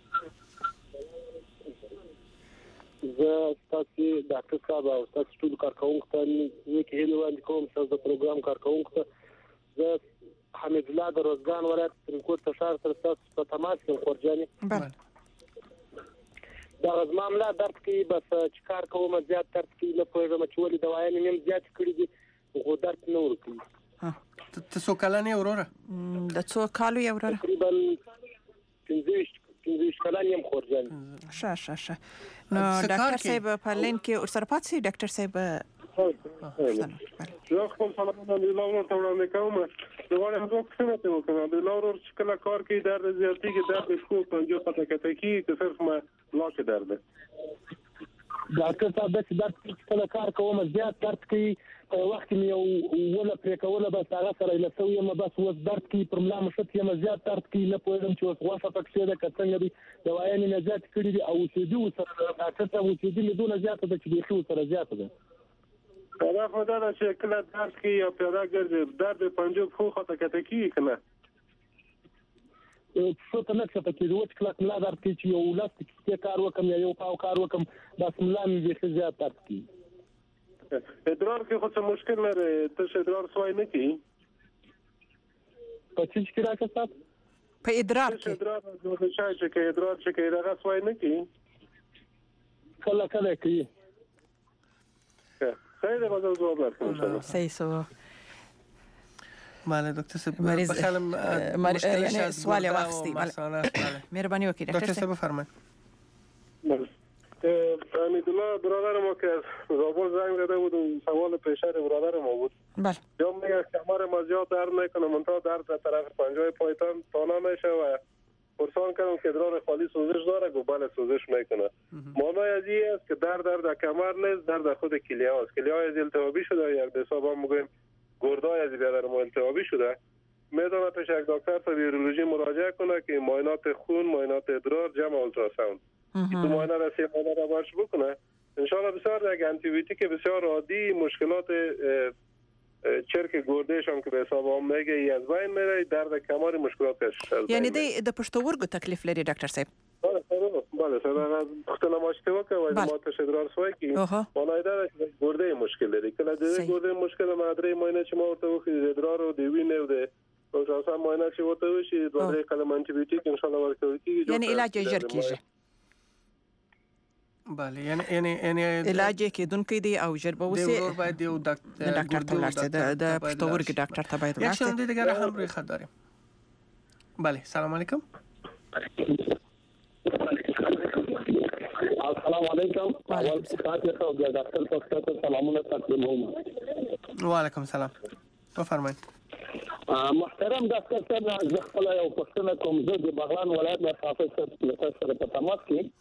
زه تاسو ډاکټر صاحب او تاسو ټول کارکونکو ته نیک هیله وړاندې کوم تاسو د پروګرام کارکونکو ته زه حمید الله د روزګان ولایت ترینکوټ تشار سره تاسو په تماس کې خورجاني. دا معاملې درد کې بس چې کار کوم زیات درد کې نه پوهېږم چې ولې دوايان نیم زیات کړی دي خو درد نه ورکوي. تاسو کلانه وروره د څو کالو یو وروره تقریبا 15 کلان یم خورجاني. شه نو ډاکټر صاحب په لین کې اور سره پاتې ډاکټر صاحب زه خپل سلامونه د لورو ته وړاندې کوم. د وړاندې هغه څه ته وکړم د لورو چې کله کار کوي درد زیاتېږي درد خو پنځه پته کتکی چې صرف ما لاک درد. ډاکټر صاحب د درد کله کار کوم زیات درد کوي وخت مې یو ولا پرې کوله بس هغه سره لسوي یم بس وس درد کوي پر ملا مشت یم زیات درد کوي نه پوهېږم چې اوس غوښه پکې ده کڅنګ دي دوايان نه زیات کړي دي او چې دوی سره ډاکټر صاحب چې دوی دونه زیات ده چې دوی سره زیات ده. دا خو دا چې کله درد کوي یا پیدا ګرځي درد پنځو خو خطه کتکی کنه څه ته نه څه کې دوه کله ملا درد کوي چې یو لاس کې کار وکم یا یو پاو کار وکم بس ملا مې به زیات درد کوي. ادرار کې خو څه مشکل نه لري ته ادرار سوای نه کی په چې کې راځه صاحب په ادرار کې ادرار د شای چې ادرار چې راغ سوای نه کی کله کوي خیلی بازم جواب برکن صحیح سو بله دکتر صاحب بخیالم یعنی سوال واخستی مهربانی وکړئ دکتر صاحب بفرمایید. حمید الله برادر ما که از زابل زنگ زده بود سوال پیشر برادر ما بود. بله یا میگه کمر ما زیاد درد میکنه منتها درد از طرف پنجه پایتان تانا میشه و پرسان کردم که ادرار خالی سوزش داره گفت بله سوزش میکنه. معنای از این است که درد در کمر نیست درد در خود کلیه است. کلیه های از التهابی شده یک به حساب هم میگویم گردای از بیادر ما التهابی شده میدونه پیش یک دکتر تا ویرولوژی مراجعه کنه که معاینات خون معاینات ادرار جمع اولتراساوند تو معاینه را 3 ماه را برش بکنه انشالله بسیار یک آنتی بیوتیک بسیار عادی مشکلات چرک گردهش هم که به حساب هم میگه از بین میره درد کمر مشکلات کشش یعنی د پښتورګو تکلیف لري ډاکټر صاحب. بله سره پختنه ماشته وکړه و ما ته ادرار سوای کی معنی دا چې ګرده مشکل لري کله د ګرده مشکل مادرې مینه چې ما ورته وخی ادرار او دی وینه او د او تاسو مینه چې ورته وشي د درې کلمه انټي بیوټیک ان شاء الله ورکوي کیږي یعنی علاج ژر کیږي. بله یعنی علاج کېدونکې دی او ژر به وسی ضرور باید یو ډاکټر ته ورسې د پښتورګي ډاکټر ته باید ورسې. یک شنونده دیگر هم روی خط داریم. بله سلام علیکم. السلام علیکم. اول ساعت ته د ډاکټر صاحب ته سلامونه تقدیم کوم. و علیکم سلام. بفرمایید. محترم ډاکټر صاحب زه خپل یو پښتنه کوم زه د بغلان ولایت نه حافظ سره په تماس کې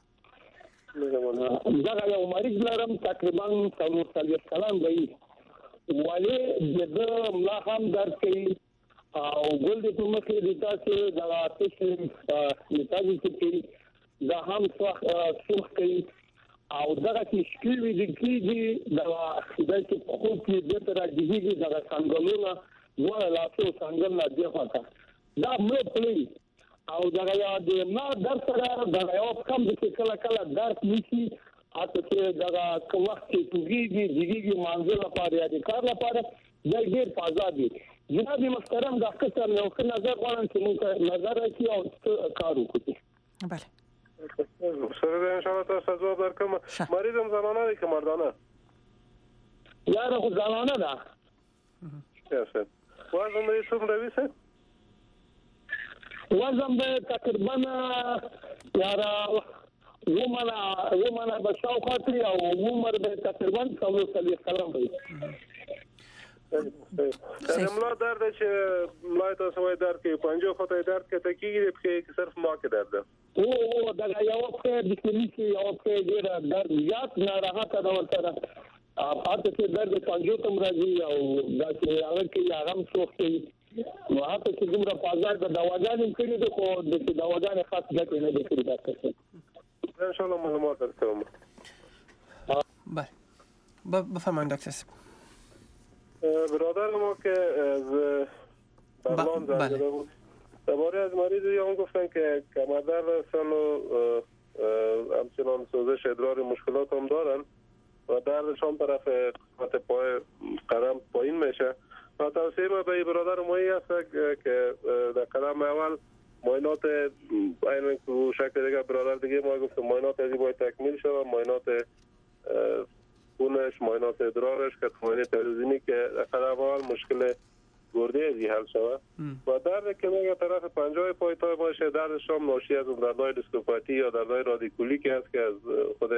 زه یو مریض لرم تقریبا 40 کلن دی ولی د ملا هم درد کوي او ګل د مخې د تاسو د آتش میتاجي کوي دا هم څوخ کوي او دغه چې شکل دي کیږي دا د خو کې د تر راځي دا څنګهونه ولا لاسو څنګه نه دی خاطر دا مې پلی او دا یا د ما درد سره دا یو کم د کله کله درد نشي اته چې دا کوم وخت چې توګيږي منځله لپاره یا د کار لپاره دا ډیر فازا دي. جناب محترم ډاکټر صاحب یو څه نظر غواړم چې موږ نظر راکړي او کار وکړو. بله سره ان شاء الله تاسو جواب درکوم. مریض هم زنانه دي که مردانه؟ یاره خو زنانه ده. یاسه وزن به څومره ویسه؟ وزن به تقریبا یاره ومنه به شاوخوا تري او عمر به تقریبا 40 کلن وي. ملا درد چې ملا تاسو وای درد کې پنجو خطه درد کې تکیږي په صرف ما کې درد او دا یو خو د کلینیکي یو خو ډیر درد زیات ناراحت ده ورته اته چې درد پنجو تم راځي او دا چې هغه کې آرام سوختي نو هغه چې دومره بازار د دواګانو کړي د خو د دواګانو خاص ګټه نه دي کړی دا ان شاء الله معلومات درکوم. بله بفرمایید دکتر. برادر ما که از برلان زنده بود درباره از مریض هم گفتن که کمردرد هستن و همچنان سوزش ادرار مشکلات هم دارن و دردش هم طرف قسمت پای قدم پایین میشه و توصیه ما به برادر ما این هست که در قدم اول معاینات این شکل دیگه برادر دیگه ما گفتم معاینات ازی باید تکمیل شد، معاینات خونش، معاینات ادرارش که معاینه تلویزیونی که در اول مشکل گرده ازی حل شود و درد که میگه طرف پنجه پای تا باشه دردش هم ناشی از اون دردهای دیسکوپاتی یا دردهای رادیکولیک هست که از خود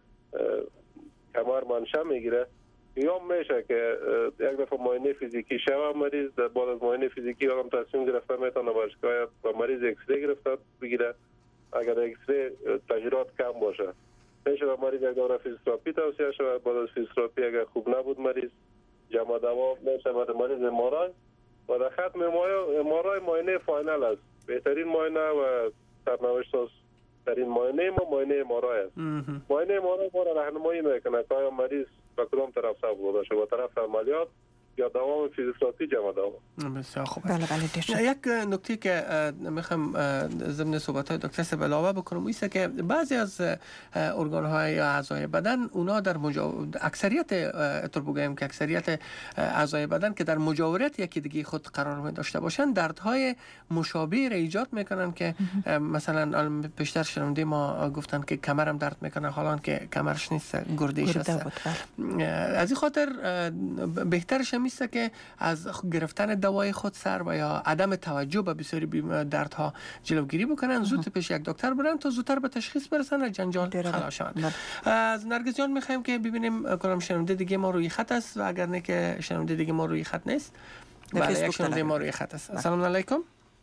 کمر منشأ میگیره یا میشه که یک دفعه معاینه فیزیکی شود مریض بعد از معاینه فیزیکی هم تصمیم گرفته میتونه باشگاه و مریض ایکس-ری گرفته بگیره اگر ایکس-ری تغییرات کم باشه میشه به مریض یک دوره فیزیوتراپی توصیه شود بعد از فیزیوتراپی اگر خوب نبود مریض جمع دوا میشه برای مریض ام‌آرآی و در ختم ام‌آرآی معاینه فاینال است بهترین معاینه و سرنوشت ترین معاینه ما معاینه ام‌آرآی است. معاینه ام‌آرآی ما را راهنمایی میکنه که آیا مریض به کدام طرف سبک باشه با طرف عملیات یا دوام فیزیوتراپی جمع دوا. بسیار خوب. بله یک نکته که میخوام ضمن صحبت‌های دکتر صاحب علاوه بکنم ایست که بعضی از ارگان‌های یا اعضای بدن اونا در اکثریت اطور بگویم که اکثریت اعضای بدن که در مجاورت یکی دیگه خود قرار می داشته باشن دردهای مشابه را ایجاد میکنن که مثلا پیشتر شنونده ما گفتن که کمرم درد میکنه حالا که کمرش نیست گرده‌اش است. از این خاطر بهترش میسته که از گرفتن دوای خود سر و یا عدم توجه به بسیاری دردها جلوگیری بکنن زود پیش یک دکتر برن تا زودتر به تشخیص برسن و جنجال خلاص شوند. از نرگس جان میخوایم که ببینیم کنم شنونده دیگه ما روی خط است و اگر نه که شنونده دیگه ما روی خط نیست بله یک شنونده ما روی خط است. السلام علیکم.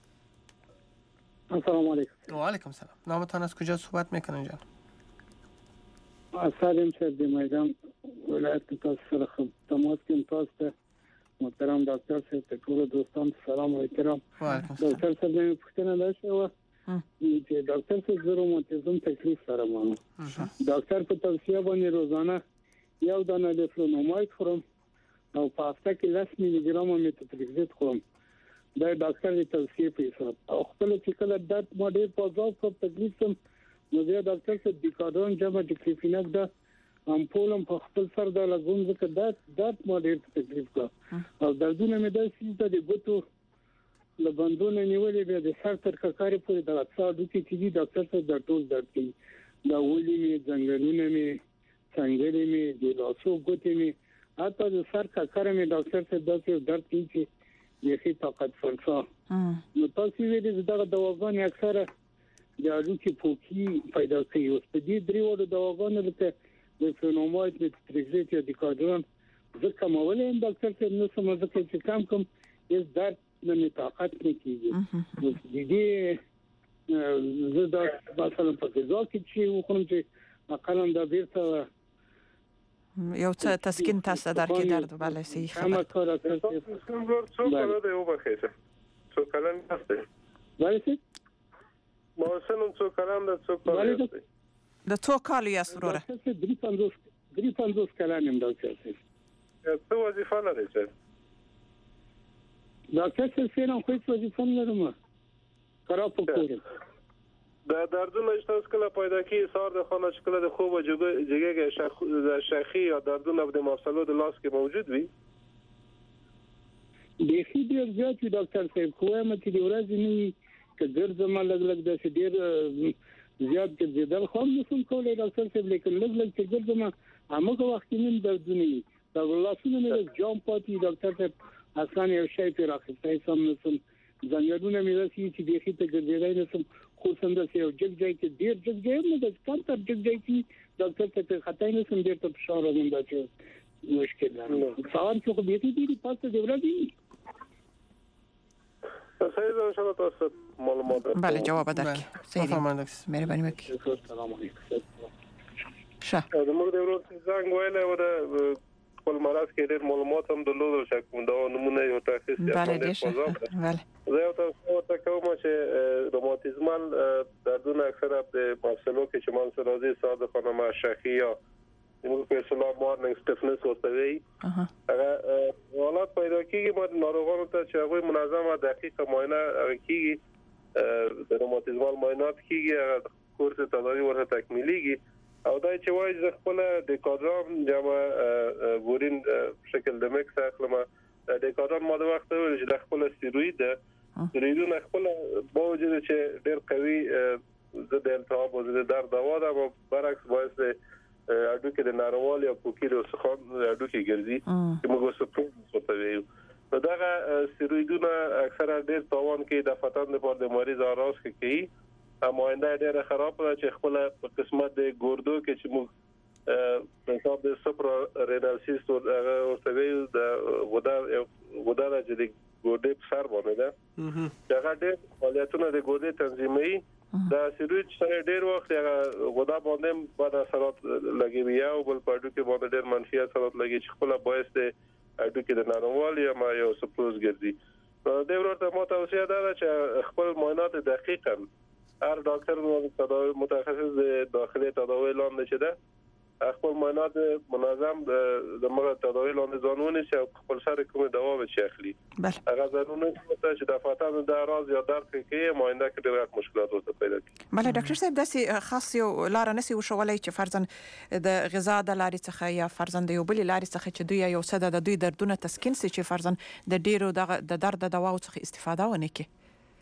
السلام علیکم. و علیکم السلام. نامتان از کجا صحبت میکنین جان؟ سالم صاحب د میدان ولایت تاسو سره تماس کې تاسو محترم ډاکټر صاحب ته ټول دوستان سلام او احترام. ډاکټر صاحب نن پوښتنه ده چې ډاکټر صاحب زه روماتیزم تکلیف سره مانو. ډاکټر په توصیه باندې روزانه یو دانه د فلونومایډ خورم او په هفته کې 10 میلی ګرام میتوتریکزیت خورم. دا ډاکټر د توصیه په حساب او خپل چې کله درد ما ډیر پازاو په تکلیف سم نو بیا ډاکټر صاحب دیکادرون جمع ډیکلیفیناک دا امپولم په خپل سر د لګون ځکه درد ما ډیر تکلیف کا او دردونه مې د سیده د ګوتو لبندونه نیولې بیا د سر تر ککاري پورې د اعصابو کې چې ډاکټر صاحب د ټول درد کوي دا ولې مې څنګهونه مې څنګه مې د لاسو ګوتې مې حتی د سر ککاري مې ډاکټر صاحب د درد کوي چې یې طاقت فرصه نو تاسو ویلې دا دواګانې اکثره د اړوکی پوکی پیدا کوي او په دې دریو دواګانو لکه د فلونومایډ میتوتریکزیت یا دیکادرون ځکه مولین ډاکټر صاحب نو سم ځکه چې کم کم یې درد نه طاقت نه کیږي نو دې زه دا مثلا په ځکه چې وخورم چې اقلم دا بیرته یو څه تسکین تاسو درکې درد بله صحیح خبر څو کله دی وبخښه څو کله نشته وایي ما سنم څو کلام د څو کال دی د څو کال یې سروره 350 کلام هم ډاکټر صاحب څه وظیفه لري چې ډاکټر صاحب څنګه خو څه وظیفه لرم خراب پکوره د دردونه چې کله پیدا کی سار د خانه شکل د خوب جګه شخی یا دردونه د مفصلو د لاس کې موجود وي د خې ډیر زیات ډاکټر صاحب کومه چې د ورځې نه که ګرځم لګ د ډیر زیات ګرځیدل خو نشم کولای ډاکټر صاحب لیکن لګ چې ګرځم هغه وخت کې دردونه دا لاسونه مې جام پاتې ډاکټر صاحب اصلا یو شی پر راخصای سم نسم ځنګلونه مې راسي چې د خې ته ګرځیدای نسم خو څنګه چې یو جګ کې ډیر جګ نه د کم تر جګ کې ډاکټر صاحب خطای نسم ډیر ته فشار راځم دا چې مشکل دارم سوال چې خو بیخي دي پاسه دی ورځي صحیح ده انشاءالله تاسو معلومات بله جواب درک صحیح مهرباني وکړئ السلام علیکم شه زموږ د ورور څنګه ویله و د خپل مرز کې ډېر معلومات هم درلودل چې کوم دا نمونه یو تاسیس بله ډېر ښه بله زه یو تاسو کوم چې روماتیزمال دردونه اکثره په مفصلو کې چې مان سره راځي ساده خانم شخی یا موږ په اصطلاح مورنینګ سټفنس ورته وایي هغه حالات پیدا کیږي ما ناروغانو ته چې هغه منظمه دقیقه معاینه کیږي د روماتیزمال معاینات کیږي کورس تداوی ورته تکمیلیږي او دا چې وایي ز خپل د کادرام جمع ورین شکل د مکس اخلم د کادرام ماده وخت چې د خپل استروید خپل باوجود چې ډېر قوي ضد التهاب او ضد درد دوا ده برعکس باعث اډو کې د ناروغ یا پوکیلو څخه اډو کې ګرځي چې موږ سپورت کوو دا استرویدونه اکثره ډېر تاوان کوي د فتن لپاره د مریض اراس کوي معاینده ډېره خراب ده چې خپل په قسمت د ګوردو کې چې موږ په حساب د سپرا رینال سیستم ورته ویل د غوډه چې د ګوډې په سر باندې ده دا ډېر فعالیتونه د ګوډې تنظیمي دا سیروید سره ډېر وخت غوډه باندې بعد اثرات لګي او بل پړو کې باندې ډېر منفي اثرات لګي چې خپل باعث د اډو کې د ناروغ یا ما یو سپروز ګرځي د ورته مو توصیه ده چې خپل معاینات دقیقاً هر ډاکټر متخصص د داخلي تداوی لاندې چې ده خپل معاینات منظم د مغز تداوی لاندې ځانونه چې خپل سره کوم دوا به اخلي هغه ضروري چې د فاتن د اراز یا درد کې معاینه کې ډېر مشکلات ورته پیدا کیږي بله ډاکټر صاحب داسې خاص یو لار نسی وشولای چې فرضاً د غذا د لارې څخه یا فرضاً د یو بل لارې څخه چې دوی یو څه د دوی دردونه تسکین سي چې فرضاً د ډیرو د درد دواو څخه استفاده ونه کړي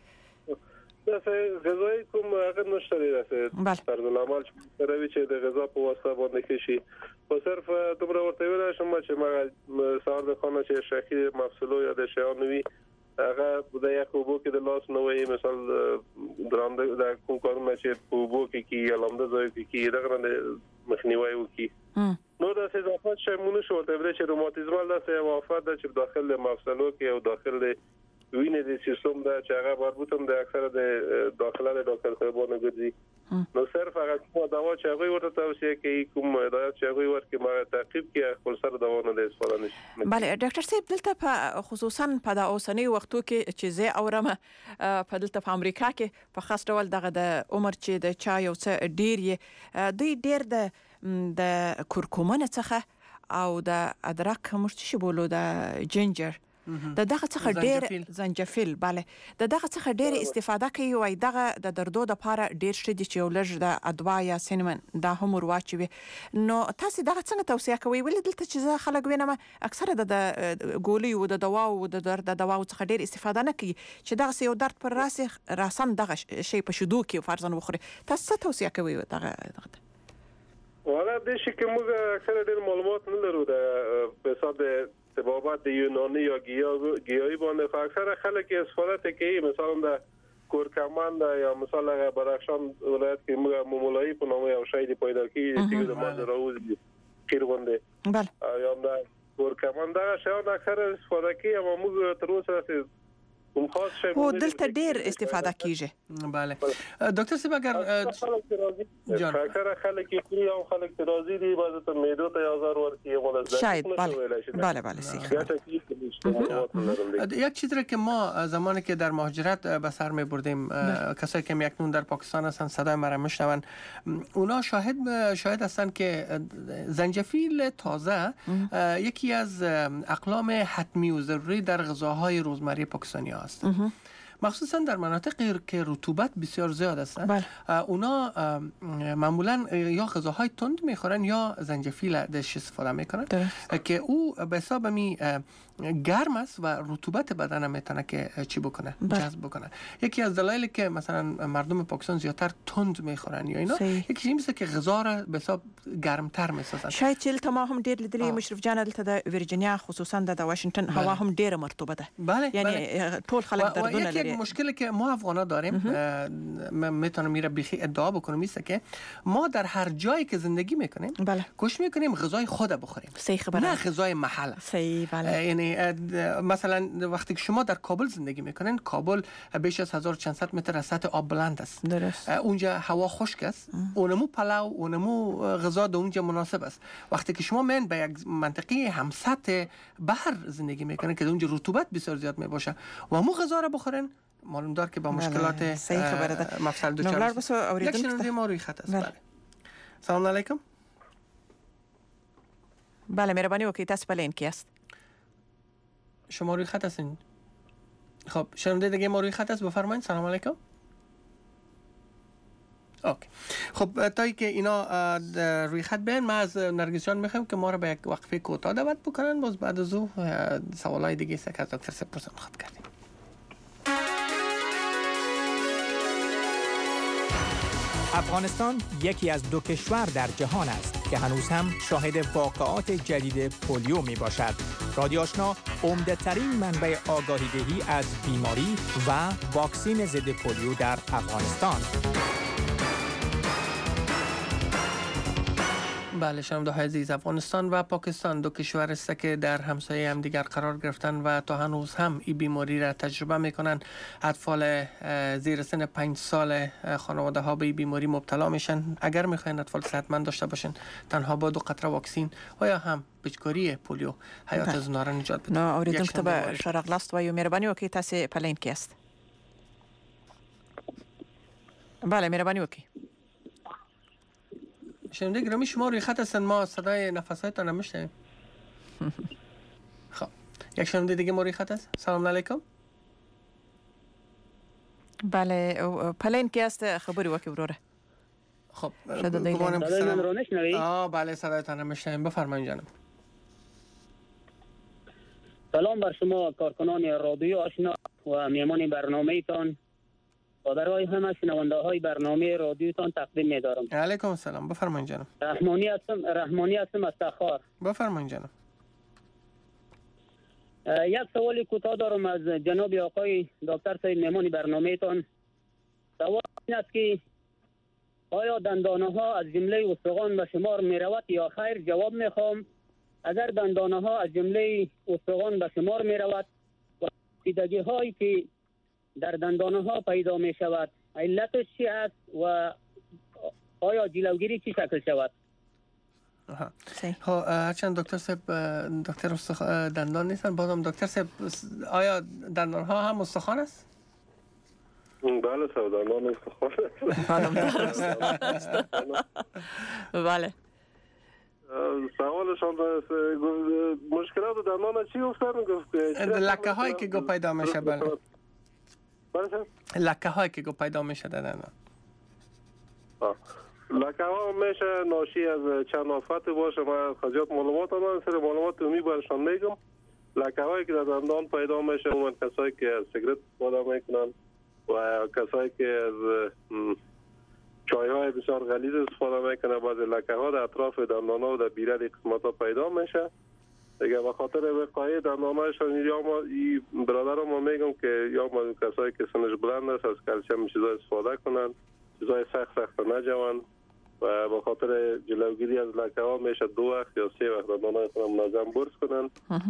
دا غذای کوم هغه نشته راځي تر العمل سره چې د غذا په واسطه باندې کې شي خو صرف دومره ورته ویل شم چې ما سار د خانه چې شخي مفصلو یا د شیانوي هغه د یو بو کې د لاس نو وي مثال دراند د کوم کارونه چې په بو کې یا لمده ځای کې دغه مخنیوي وکي نو دا څه ځافت شمونه شو ته ویل چې روماتیزمال دا څه وافات ده چې داخل د مفصلو کې او داخل د وینې د سیستم دا چې هغه مربوط هم د اکثره د داخله د ډاکټر صاحبانو ګرځي نو صرف هغه کومه دوا چې هغه ورته توصیه کوي کوم هدایت چې هغه ورکړي ما تعقیب کوي خپل سره دوا نه استفاده نشي بله ډاکټر صاحب دلته په خصوصا په د اوسنی وختو کې چې زه اورم په دلته په امریکا کې په خاص ډول دغه د عمر چې د چا یو څه ډیر یې دوی ډیر د کورکمن څخه او د ادرک موږ چې بولو د جنجر د دغه څخه ډیر زنجفیل bale د دغه څخه ډیر استفاده کوي او دغه د دردو د لپاره ډیر شته چې ولر د ادوا یا سینمن دا هم ورواچوي نو تاسو دغه څنګه توصیه کوي ولې دلته چې خلک وینم اکثره د ګولي او د دوا او د درد د دوا څخه ډیر استفاده نه کوي چې دغه یو درد پر راسم دغه شی په شودو کې فرضاً وخوري تاسو توصیه کوي دغه ولا د شي کوم اکثره ډیر معلومات نه لرو د په حساب د بابت یونانی یا گیاهی باندې اکثر خلک استفاده کوي مثلا د کورکمن یا مثلا بدخشان ولایت کې موږ مولایی په نامه یو شی پیدا کیږي چې د ماده راوځي خیر باندې بله یا د کورکمن دا شاو اکثر استفاده کوي او موږ تر اوسه او دلته ډیر استفاده کیږي بله دکتر صاحب اگر جان خلک یې او خلک راضي دي بعض ته میدو ته آزار ورکی ولا شاید بله یک چیزی که ما زمانی که در مهاجرت به سر می‌بردیم کسایی که اکنون در پاکستان هستن صدای ما را میشنون اونا شاهد هستن که زنجفیل تازه یکی از اقلام حتمی و ضروری در غذاهای روزمره پاکستانی است مخصوصا در مناطقی که رطوبت بسیار زیاد است اونا معمولا یا غذاهای تند میخورن یا زنجفیل ازش استفاده میکنن که او به حساب می گرم است و رطوبت بدن میتونه که چی بکنه جذب بکنه یکی از دلایلی که مثلا مردم پاکستان زیاتر تند میخورن یا اینا یکی چیزی مثل که غذا را به حساب گرمتر میسازن شاید چیل تمام ډیر لیدلی مشرف جان دلته د ورجینیا خصوصا د واشنگټن هوا هم ډیره مرطوبه ده بله یعنی ټول خلک دردونه لري مشکلی که ما افغانا داریم من میتونم میره بخی ادعا بکنم میسته که ما در هر جایی که زندگی میکنیم کوشش میکنیم غذای خود بخوریم. صحیح خبره. نه غذای محل. صحیح بله. یعنی مثلا وقتی که شما در کابل زندگی میکنین، کابل بیش از 1400 متر از سطح آب بلند است. درست. اونجا هوا خشک است. اونمو پلاو، اونمو غذا در اونجا مناسب است. وقتی که شما من به یک منطقه هم سطح بحر زندگی میکنین که اونجا رطوبت بسیار زیاد میباشه و همو غذا را بخورن، معلوم دار که با مشکلات مفصل دچار است. یک شنونده ما روی خط است. بله. سلام علیکم. بله مهربانی وکیل تاسو پلین کی است؟ شما روی خط هستین. خب شنونده دیگه ما روی خط است، بفرمایید. سلام علیکم. اوکی. خب تا که اینا روی خط بیان، ما از نرگس جان میخوایم که ما را به یک وقفه کوتاه دعوت بکنن، باز بعد از او سوالای دیگه است که از دکتر صاحب پرسان خواهد کردیم. افغانستان یکی از دو کشور در جهان است که هنوز هم شاهد واقعات جدید پولیو می باشد. رادیو آشنا عمده ترین منبع آگاهی دهی از بیماری و واکسین ضد پولیو در افغانستان. بله شنونده های عزیز، افغانستان و پاکستان دو کشور است که در همسایه هم دیگر قرار گرفتن و تا هنوز هم این بیماری را تجربه میکنن. اطفال زیر سن 5 سال خانواده ها به این بیماری مبتلا میشن. اگر میخواین اطفال صحتمند داشته باشن، تنها با 2 قطره واکسین و یا هم پیچکاری پولیو حیات از اونها را نجات بده. نه اوریدونکو ته به شرق لاست و یو مهربانی وکیل تاسو پلین کی است؟ بله مهربانی وکیل. شنونده گرامی شما روی خط هستن، ما صدای نفس‌هایتان را میشنویم. خب یک شنونده دیگه ما روی خط است. سلام علیکم. بله پلین کی است؟ خبری وکیل وروره. خب گمانم که سلام. بله صدایتان را میشنویم، بفرمایید جانم. سلام بر شما کارکنان رادیو آشنا و میهمان برنامه‌تان. برای همه شنونده های برنامه رادیوتان تقدیم می‌دارم. علیکم السلام، بفرمایید جانم. رحمانی هستم از تخار. بفرمایید جانم. یک سوال کوتاه دارم از جناب آقای دکتر صاحب میهمان برنامه‌تان. سوال این است که آیا دندانه ها از جمله استخوان به شمار می‌رود یا خیر؟ جواب می‌خوام. اگر دندانه ها از جمله استخوان به شمار می‌رود و پیچیدگی هایی که در دندانه ها پیدا می شود علتش چی است و آیا جلوگیری چی شکل شود؟ چند دکتر صاحب دکتر دندان نیستن، بازم دکتر صاحب آیا دندان ها هم استخوان است؟ بله دندان استخوان است. بله. سوالشان مشکلات دندان چی گفتن؟ لکه هایی که پیدا میشه. بله لکه هایی که پیدا میشه در دندان. لکه ها میشه ناشی از چند آفت باشه. من خجالت معلومات دارم، سر معلومات عمومی برشان میگم. لکه هایی که در دندان پیدا میشه عموما کسایی که از سیگرت استفاده میکنن و کسایی که از چای های بسیار غلیظ استفاده میکنن. بعضی لکه ها در اطراف دندان ها و در بیرد قسمت ها پیدا میشه. دیگه به خاطر وقایع دندانهایشان یا ما برادران ما میگم که یا ما کسایی که سنش بلند است از کلسیم چیزای استفاده کنن، چیزای سخت نجوان و به خاطر جلوگیری از لکه ها میشه 2 وقت یا 3 وقت دندانهای خود منظم برس کنن.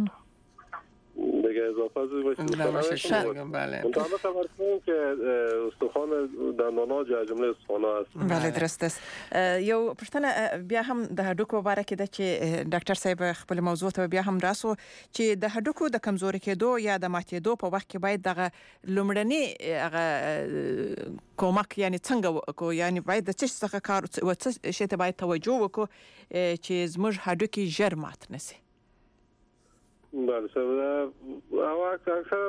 دیگه اضافه از بله مطابق خبر کنیم که استخوان دندان‌ها جمله استخوان‌ها است. بله درست است. یو پښتنه بیا هم د هډوکو باره کې د چې ډاکټر صاحب خپل موضوع ته بیا هم راسو چې د هډوکو د کمزوري کېدو یا د ماتېدو په وخت کې باید دغه لومړني هغه کومک یعنی څنګه کو یعنی باید د څه څخه کار او څه شی ته باید توجه وکړو چې زموږ هډوکي ژر مات نشي. بله اکثرا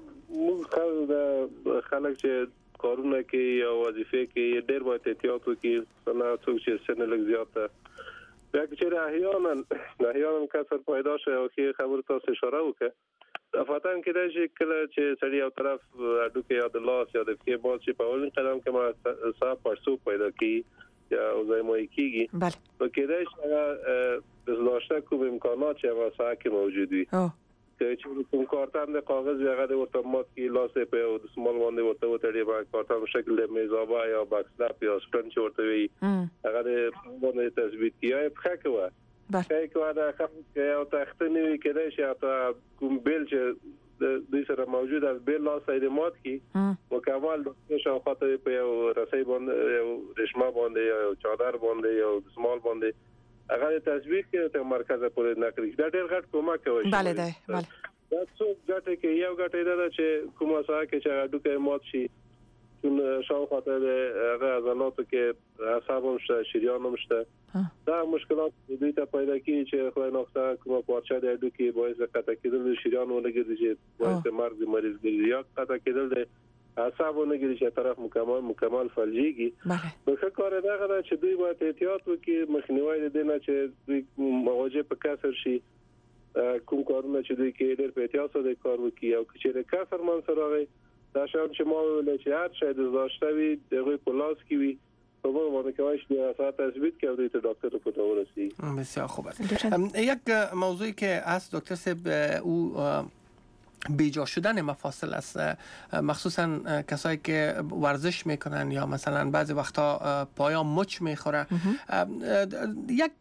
خلک چې کارونه کوي یا وظیفه کوي ډېر باید احتیاط وکړي، نه څوک چې سن لږ زیاته یا چې احیانا کسر پیدا شي او کې خبر تاسو اشاره وکړه دفعتاً کېدای شي کله چې سړی یو طرف هډوکی یا د لاس یا د پښې باز چې په اولین قدم کې ما صاحب پړسوب پیدا کی یا زایمایی کیږي نو کېدای شي برداشته کوم امکانات چې واسه کې موجود وي که کوم کارتن کاغذ هغه ورته مات کی لاس په دسمال باندې ورته وتړي با کارتن شکل میزابا یا باکسلاپ یا سټن ورته وي هغه باندې تثبیت کیه په خکوه که دا که یو تختنی وی کېدای شي او کوم بیل چې د دې سره موجود از بیل لاس ایدمات کی مکمل د شاوخته په یو رسۍ باندې یو رشمه باندې یو چادر باندې یو دسمال باندې هغه تثبیت کې ته مرکز پورې نکړي دا ډېر غټ کومک کوي بله ده بله دا څو ګټه کې یو ګټه ده چې کومه ساعه کې چې هډوکي مات شي چون شاوخته هغه عضلاتو کې اعصاب هم شته شریان هم شته دا مشکلات دوی ته پیدا کیږي چې خو نقطه کومه پارچه د هډوکي باعث قطع کېدل د شریان ولګي چې باعث مرګ مریض ګرځي یا قطع کېدل د اعصاب ولګي چې طرف مکمل فلجيږي په ښه کار دا غواړي چې دوی باید احتیاط وکړي مخنیوي دي نه چې دوی مواجه په کسر شي کوم کارونه چې دوی کې ډېر په احتیاط سره کار وکړي او چې کسر من سره راغی دا شان چې ما ویل چې هر شی د زاشته وي دغه په لاس کې وي په موږ باندې کوي چې اساس تثبیت کوي دوی ته ډاکټر ته ورسي بسیار خوب است. یک موضوعی که از دکتر صاحب او بیجا شدن مفاصل است، مخصوصا کسایی که ورزش میکنن یا مثلا بعضی وقتا پایا مچ میخوره. یک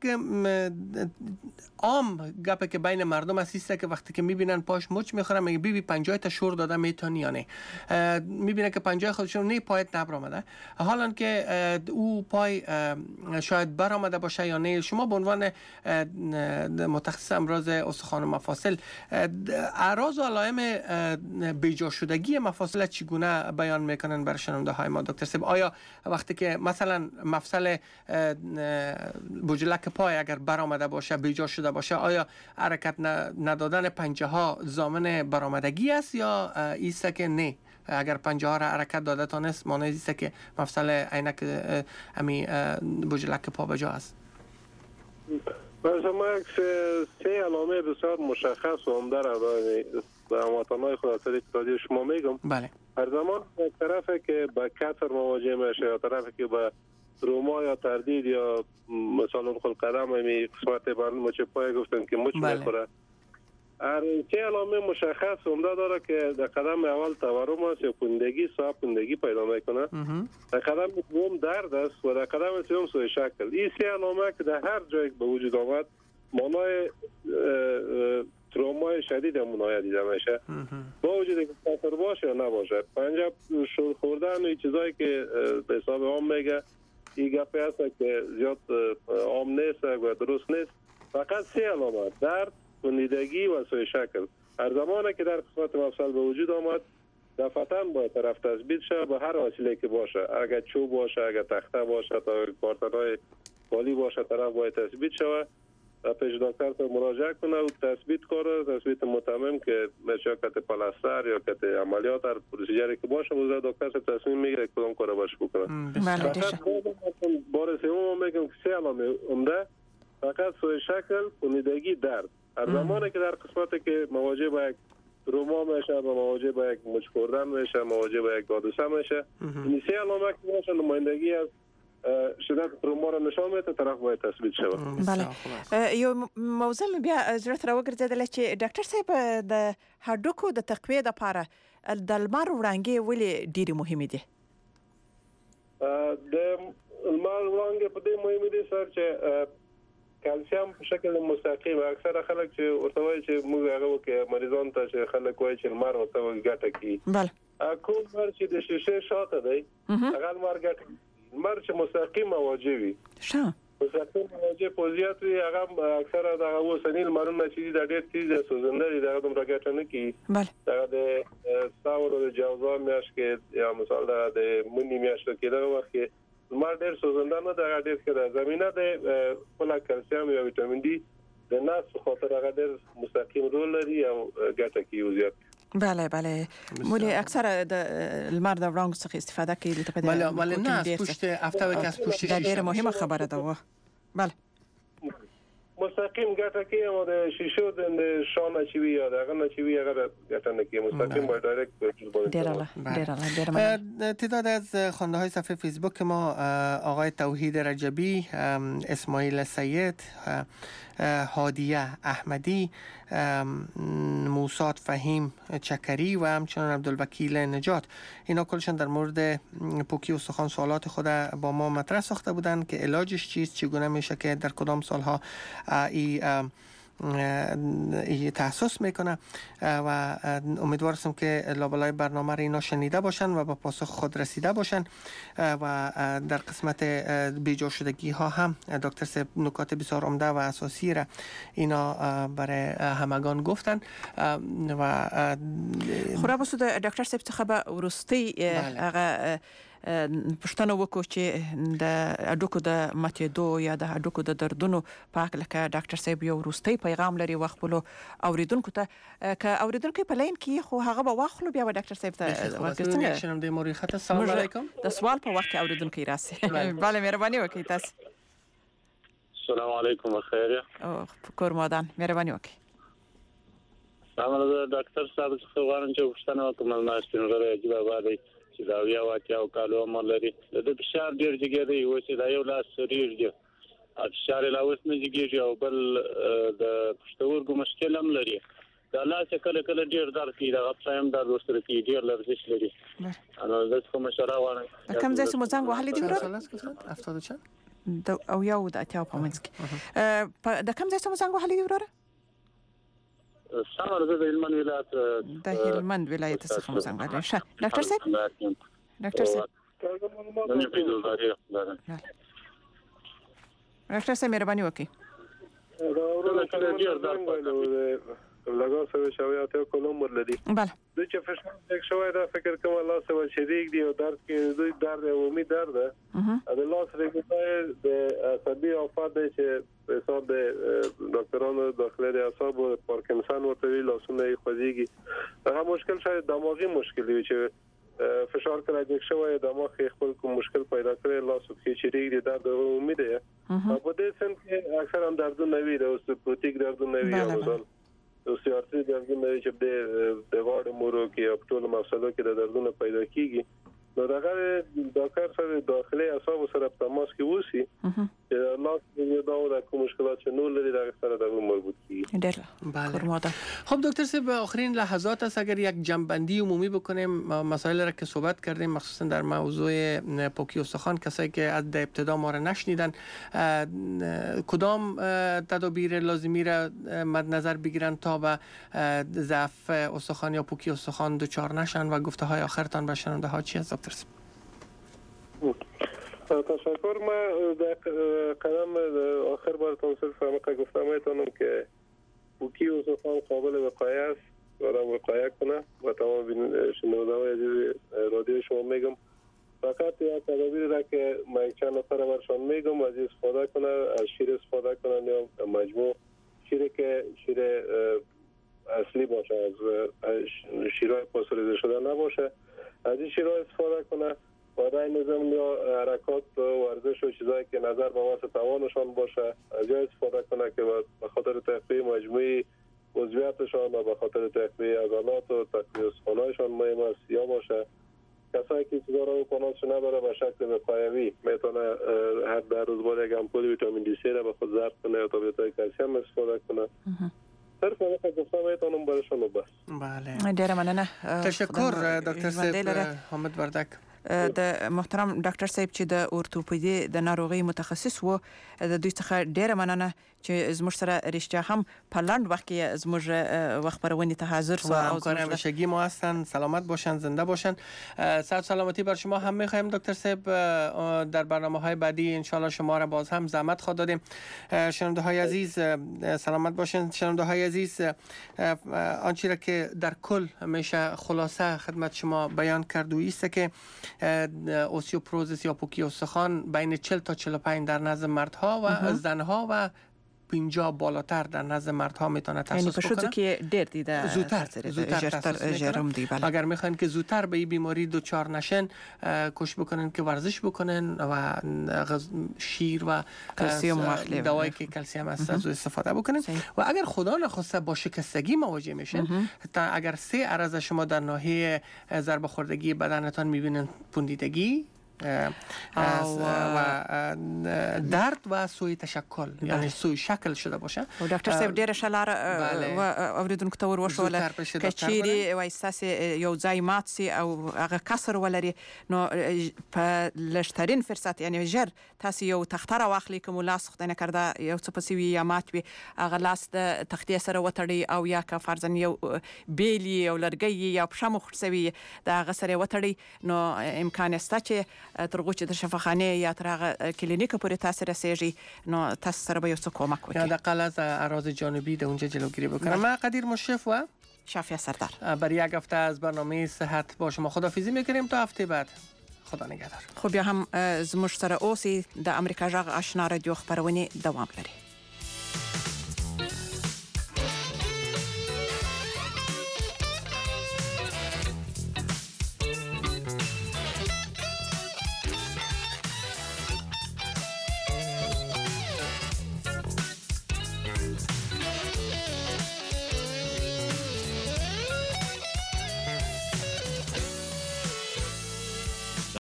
عام گپه که بین مردم هست که وقتی که میبینن پاش مچ میخوره میگه بی 50 تا شور داده میتونی یا نه، میبینه که 50 خودشون نه پایت نبرآمده، حالا که او پای شاید برآمده باشه یا نه. شما به عنوان متخصص امراض استخوان و مفاصل اعراض و علائم بیجا شدگی مفاصل چگونه بیان میکنن برای شنونده های ما دکتر صاحب؟ آیا وقتی که مثلا مفصل بجلک پای اگر برآمده باشه بیجا شده باشه، آیا حرکت ندادن پنجه ها ضامن برآمدگی است یا ایست که نه اگر پنجه ها را حرکت داده تانست مانع ایست که مفصل عینک امی بجلک پا بجا است؟ مثلا سه علامه بسیار مشخص و عمده را به هموطنهای خود از طریق رادیو شما میگم. بله. هر زمان طرفی که با کسر مواجه میشه یا طرفی که با روما یا تردید یا مثلا خل قدم همی قسمت برنامه چه پای گفتن که مچ میخوره، هر چه علامه مشخص عمده داره که در قدم اول تورم است یا پوندگی صاحب پوندگی پیدا میکنه، در قدم دوم درد است و در قدم سوم سوی شکل. این سه علامه که در هر جای به وجود آمد مانای ترومای شدید منایه دیده میشه، با وجود که کسر باشه یا نباشه. پنجه شور خوردن و چیزایی که به حساب عام میگه این گپی هست که زیاد عام نیست و درست نیست. فقط سه علامه درد، پوندگی و سوی شکل هر زمانی که در قسمت مفصل به وجود آمد دفعتاً باید طرف تثبیت شه به هر وسیله که باشه، اگر چوب باشه، اگر تخته باشه، تا کارتن‌های خالی باشه طرف باید تثبیت شه و پیش دکتر تا مراجعه کنه و تثبیت کنه، تثبیت متمم که میشه کت پلاستر یا کت عملیات هر پروسیجری که باشه و دکتر تصمیم میگیره کدوم کارو باشه بکنه. فقط بار سوم میگم که سه علامه عمده فقط سوی شکل، پوندگی، درد. هر زمانی که در قسمتی که مواجه با یک روما میشه و مواجه با یک مچ خوردن میشه، مواجه با یک دادوسه میشه، این سه علامه که باشه نمایندگی از شدت روما را نشان میده، طرف باید تثبیت شود. بله. یو موضوع بیا زړه را وګرځیدل چې ډاکټر صاحب د هډوکو د تقویه لپاره د لمر وړانګې ولې ډېرې مهمې دي؟ د لمر وړانګې په دې مهمې دي سر چې کلسیم په شکل مستقیم اکثر خلک چې ورته وایي چې موږ هغه وکړو مریضان ته چې خلک وایي چې لمر ورته ګټه کوي. بله. کوم لمر چې د شیشه شاته دی هغه لمر ګټه لمر چې مستقیم مواجه وي مستقیم مواجه پوزیات وي هغه اکثر د هغه سنیل لمرونه چې د ډېر تیز سوزنده دي دغه دومره ګټه نه کوي. دغه د ساور او د جوزا میاشت کې یا مثال د منی میاشت کې دغه وخت کې لمر ډېر سوزنده نه دغه ډېر ښه زمينه د خپل کلسیم یا ویټامین ډي د ناس خاطر هغه ډېر مستقیم رول لري او ګټه کوي زیات. بله بله. مولی اکثر د لمر د وړانګو څخه استفاده کوي ته په دې بله نه از پشت هفته و از پشت شیشه ډېر مهمه خبره ده. بله مستقیم ګټه کوي او د شیشو د شانه چې وی یا دغه نه چې وی هغه ګټه نه کوي مستقیم باید ډایرکت ډېر تعداد از خواننده های صفحه فیسبوک ما آقای توحید رجبی، اسماعیل سید، هادیه احمدی، موساد فهیم چکری و همچنان عبدالوکیل نجات. اینا کلشان در مورد پوکی استخوان سوالات خود با ما مطرح ساخته بودند که علاجش چیست، چگونه میشه که در کدام سالها ای تحسس میکنه و امیدوار هستم که لابلای برنامه را اینا شنیده باشن و با پاسخ خود رسیده باشن و در قسمت بیجا شدگی ها هم دکتر صاحب نکات بسیار عمده و اساسی را اینا برای همگان گفتن و خورا بسود دکتر صاحب څخه به ورستی هغه پښتنه وکړو چې د اډوکو د ماتېدو یا د اډوکو د دردونو په اړه لکه ډاکټر صاحب یو وروستی پیغام لري وخپلو اوریدونکو ته که اوریدونکو په لاین کې خو هغه به واخلو بیا ډاکټر صاحب ته ورکړم شنم د موري خط السلام علیکم د سوال په وخت کې اوریدونکو راسي بله مهرباني وکړئ تاسو السلام علیکم بخیر او کور مادان مهرباني وکړئ سلام ډاکټر صاحب څه غواړم چې پښتنه کومه ناشته غره عجیب آبادی چې دا بیا واقعا او کالو عمر لري د فشار ډیر جګیږي او چې دا یو لاس سریږي فشار لا اوس نه جګیږي او بل د پښتورګو مشکل هم لري دا لاس کله کله ډیر درد کوي دا غفایم درد ورسره کوي ډیر لرزش لري انا د څه مشوره غواړم کوم ځای سم څنګه وهلې دی ورو 70 چند او یو د اتیا په منځ کې د کوم ځای سم څنګه وهلې دی ورو سمر د هلمند ولایت د هلمند ولایت څخه څنګه ده ښه ډاکټر صاحب ډاکټر صاحب ډاکټر صاحب مهرباني وکړئ لگا سوی شویات یا کلوم لري بله دوی چې فشار یک شوی دا فکر کوم الله سو شریک دی او درد کې دوی درد او امید درد ده د لاس رګونه د عصبي افات دی چې په حساب د ډاکټرانو داخله د اعصاب او پارکینسون ورته وی لاسونه خوځيږي هغه مشکل شاید دماغي مشکل وي چې فشار کړه یک شوی دماغ خپل کوم مشکل پیدا کړي لاس کې شریک دی درد او امید ده په دې سم کې اکثر هم دردونه وي د اوستوپروتیک دردونه وي او سیارتي دردونه چې د غاړې مورو کې او ټول مفصلو کې د دردونه پیدا کیږي نو دغه ډاکټر سره داخلي اعصاب سره په تماس کې وسی چې لاس یې دا د کوم مشکلات چې نو لري دغه سره د مربوط کیږي ډېر بله خب دکتر صاحب آخرین لحظات است اگر یک جنبندی عمومی بکنیم مسائل را که صحبت کردیم مخصوصا در موضوع پوکی استخوان کسایی که از ابتدا ما را نشنیدن کدام تدابیر لازمی را مد نظر بگیرن تا به ضعف استخوان یا پوکی استخوان دچار نشن و گفته های آخرتان به شنونده ها چی است دکتر صاحب؟ تشکر ما در قدم آخر براتون صرف همه گفتم میتونم که پوکی استخوان قابل وقایه است برای وقایه کنه و تمام شنونده‌های عزیز رادیو شما میگم فقط یک تدابیر را که من چند نفر برشان میگم از استفاده کنه از شیر استفاده کنن یا مجموع شیری که شیر اصلی باشه از شیرهای پاستوریزه شده نباشه از این شیرها استفاده کنه و در نظام یا حرکات و ورزش و چیزایی که نظر به واسه توانشان باشه از یا استفاده کنه که به خاطر تقویه مجموعی عضویتشان و به خاطر تقویه عضلات و تقویه استخوان‌هایشان مهم است یا باشه کسایی که چیزا رو کناتش نداره به شکل وقایوی میتونه هر در روز باید یک امپول ویتامین دی سی را به خود ضرب کنه یا تابلت‌های کلسیم استفاده کنه صرف من گفتم میتونم برشون بس بله ډیره مننه تشکر دکتر صاحب حامد وردک د محترم ډاکټر صاحب چې د اورتوپیدي د ناروغي متخصص وو د دوی څخه ډیره مننه چې زموږ سره رښتیا هم په لاند وخت کې زموږ وخت پرونی ته حاضر شو او کار همیشگی ما هستن سلامت باشن زنده باشن صحت سلامتی بر شما هم می‌خوایم دکتر صاحب در برنامه‌های بعدی ان شاء الله شما را باز هم زحمت خواهد دادیم شنونده‌های عزیز سلامت باشن شنونده‌های عزیز آنچه را که در کل همیشه خلاصه خدمت شما بیان کرد و است که اوستیوپروزیس یا پوکی استخوان بین 40 تا 45 در نزد مردها و زنها و 50 بالاتر در نزد مردها میتونه تحسس بکنه. یعنی که ډیر دي د زودتر جرم دی بله. اگر میخواین که زودتر به این بیماری دچار نشن کوشش بکنن که ورزش بکنن و شیر و دوایی که کلسیم است از استفاده بکنن و اگر خدا نخواسته با شکستگی مواجه میشن تا اگر 3 عرض شما در ناحیه ضربه خوردگی بدنتان میبینن پوندیدگی و درد و سوء تشکل یعنی سوء شکل شده باشه. ډاکټر صاحب ډیره شلاره اوریدونکو ته وروښوله کچيري وایساس یو ځای مات سي او هغه کسر ولري نو په لشترین فرصت یعنی ژر تاسو یو تختره واخلي کوم لاس خدای نه کړدا یو څه پسوي یا مات وي هغه لاس د تختې سره وتړي او یا که فرضاً یو بیلی او لرګي یا پښمو خرڅوي دا هغه سره وتړي نو امکان شته چې ترغو چې د شفاخانه یا تر هغه کلینیک پورې تاسو رسیږي نو تاسو سره به یو څه کومک وکړي. یا د قلز اراضی جانبی در اونجا جلوگیری بکنم. من قدیر مشرف و شافیه سردار برای یک هفته از برنامه صحت با شما خداحافظی میکنیم تا هفته بعد. خدا نگهدار. خب بیا هم زموږ سره اوسئ. د امریکا غږ آشنا رادیو خبرونه دوام لري.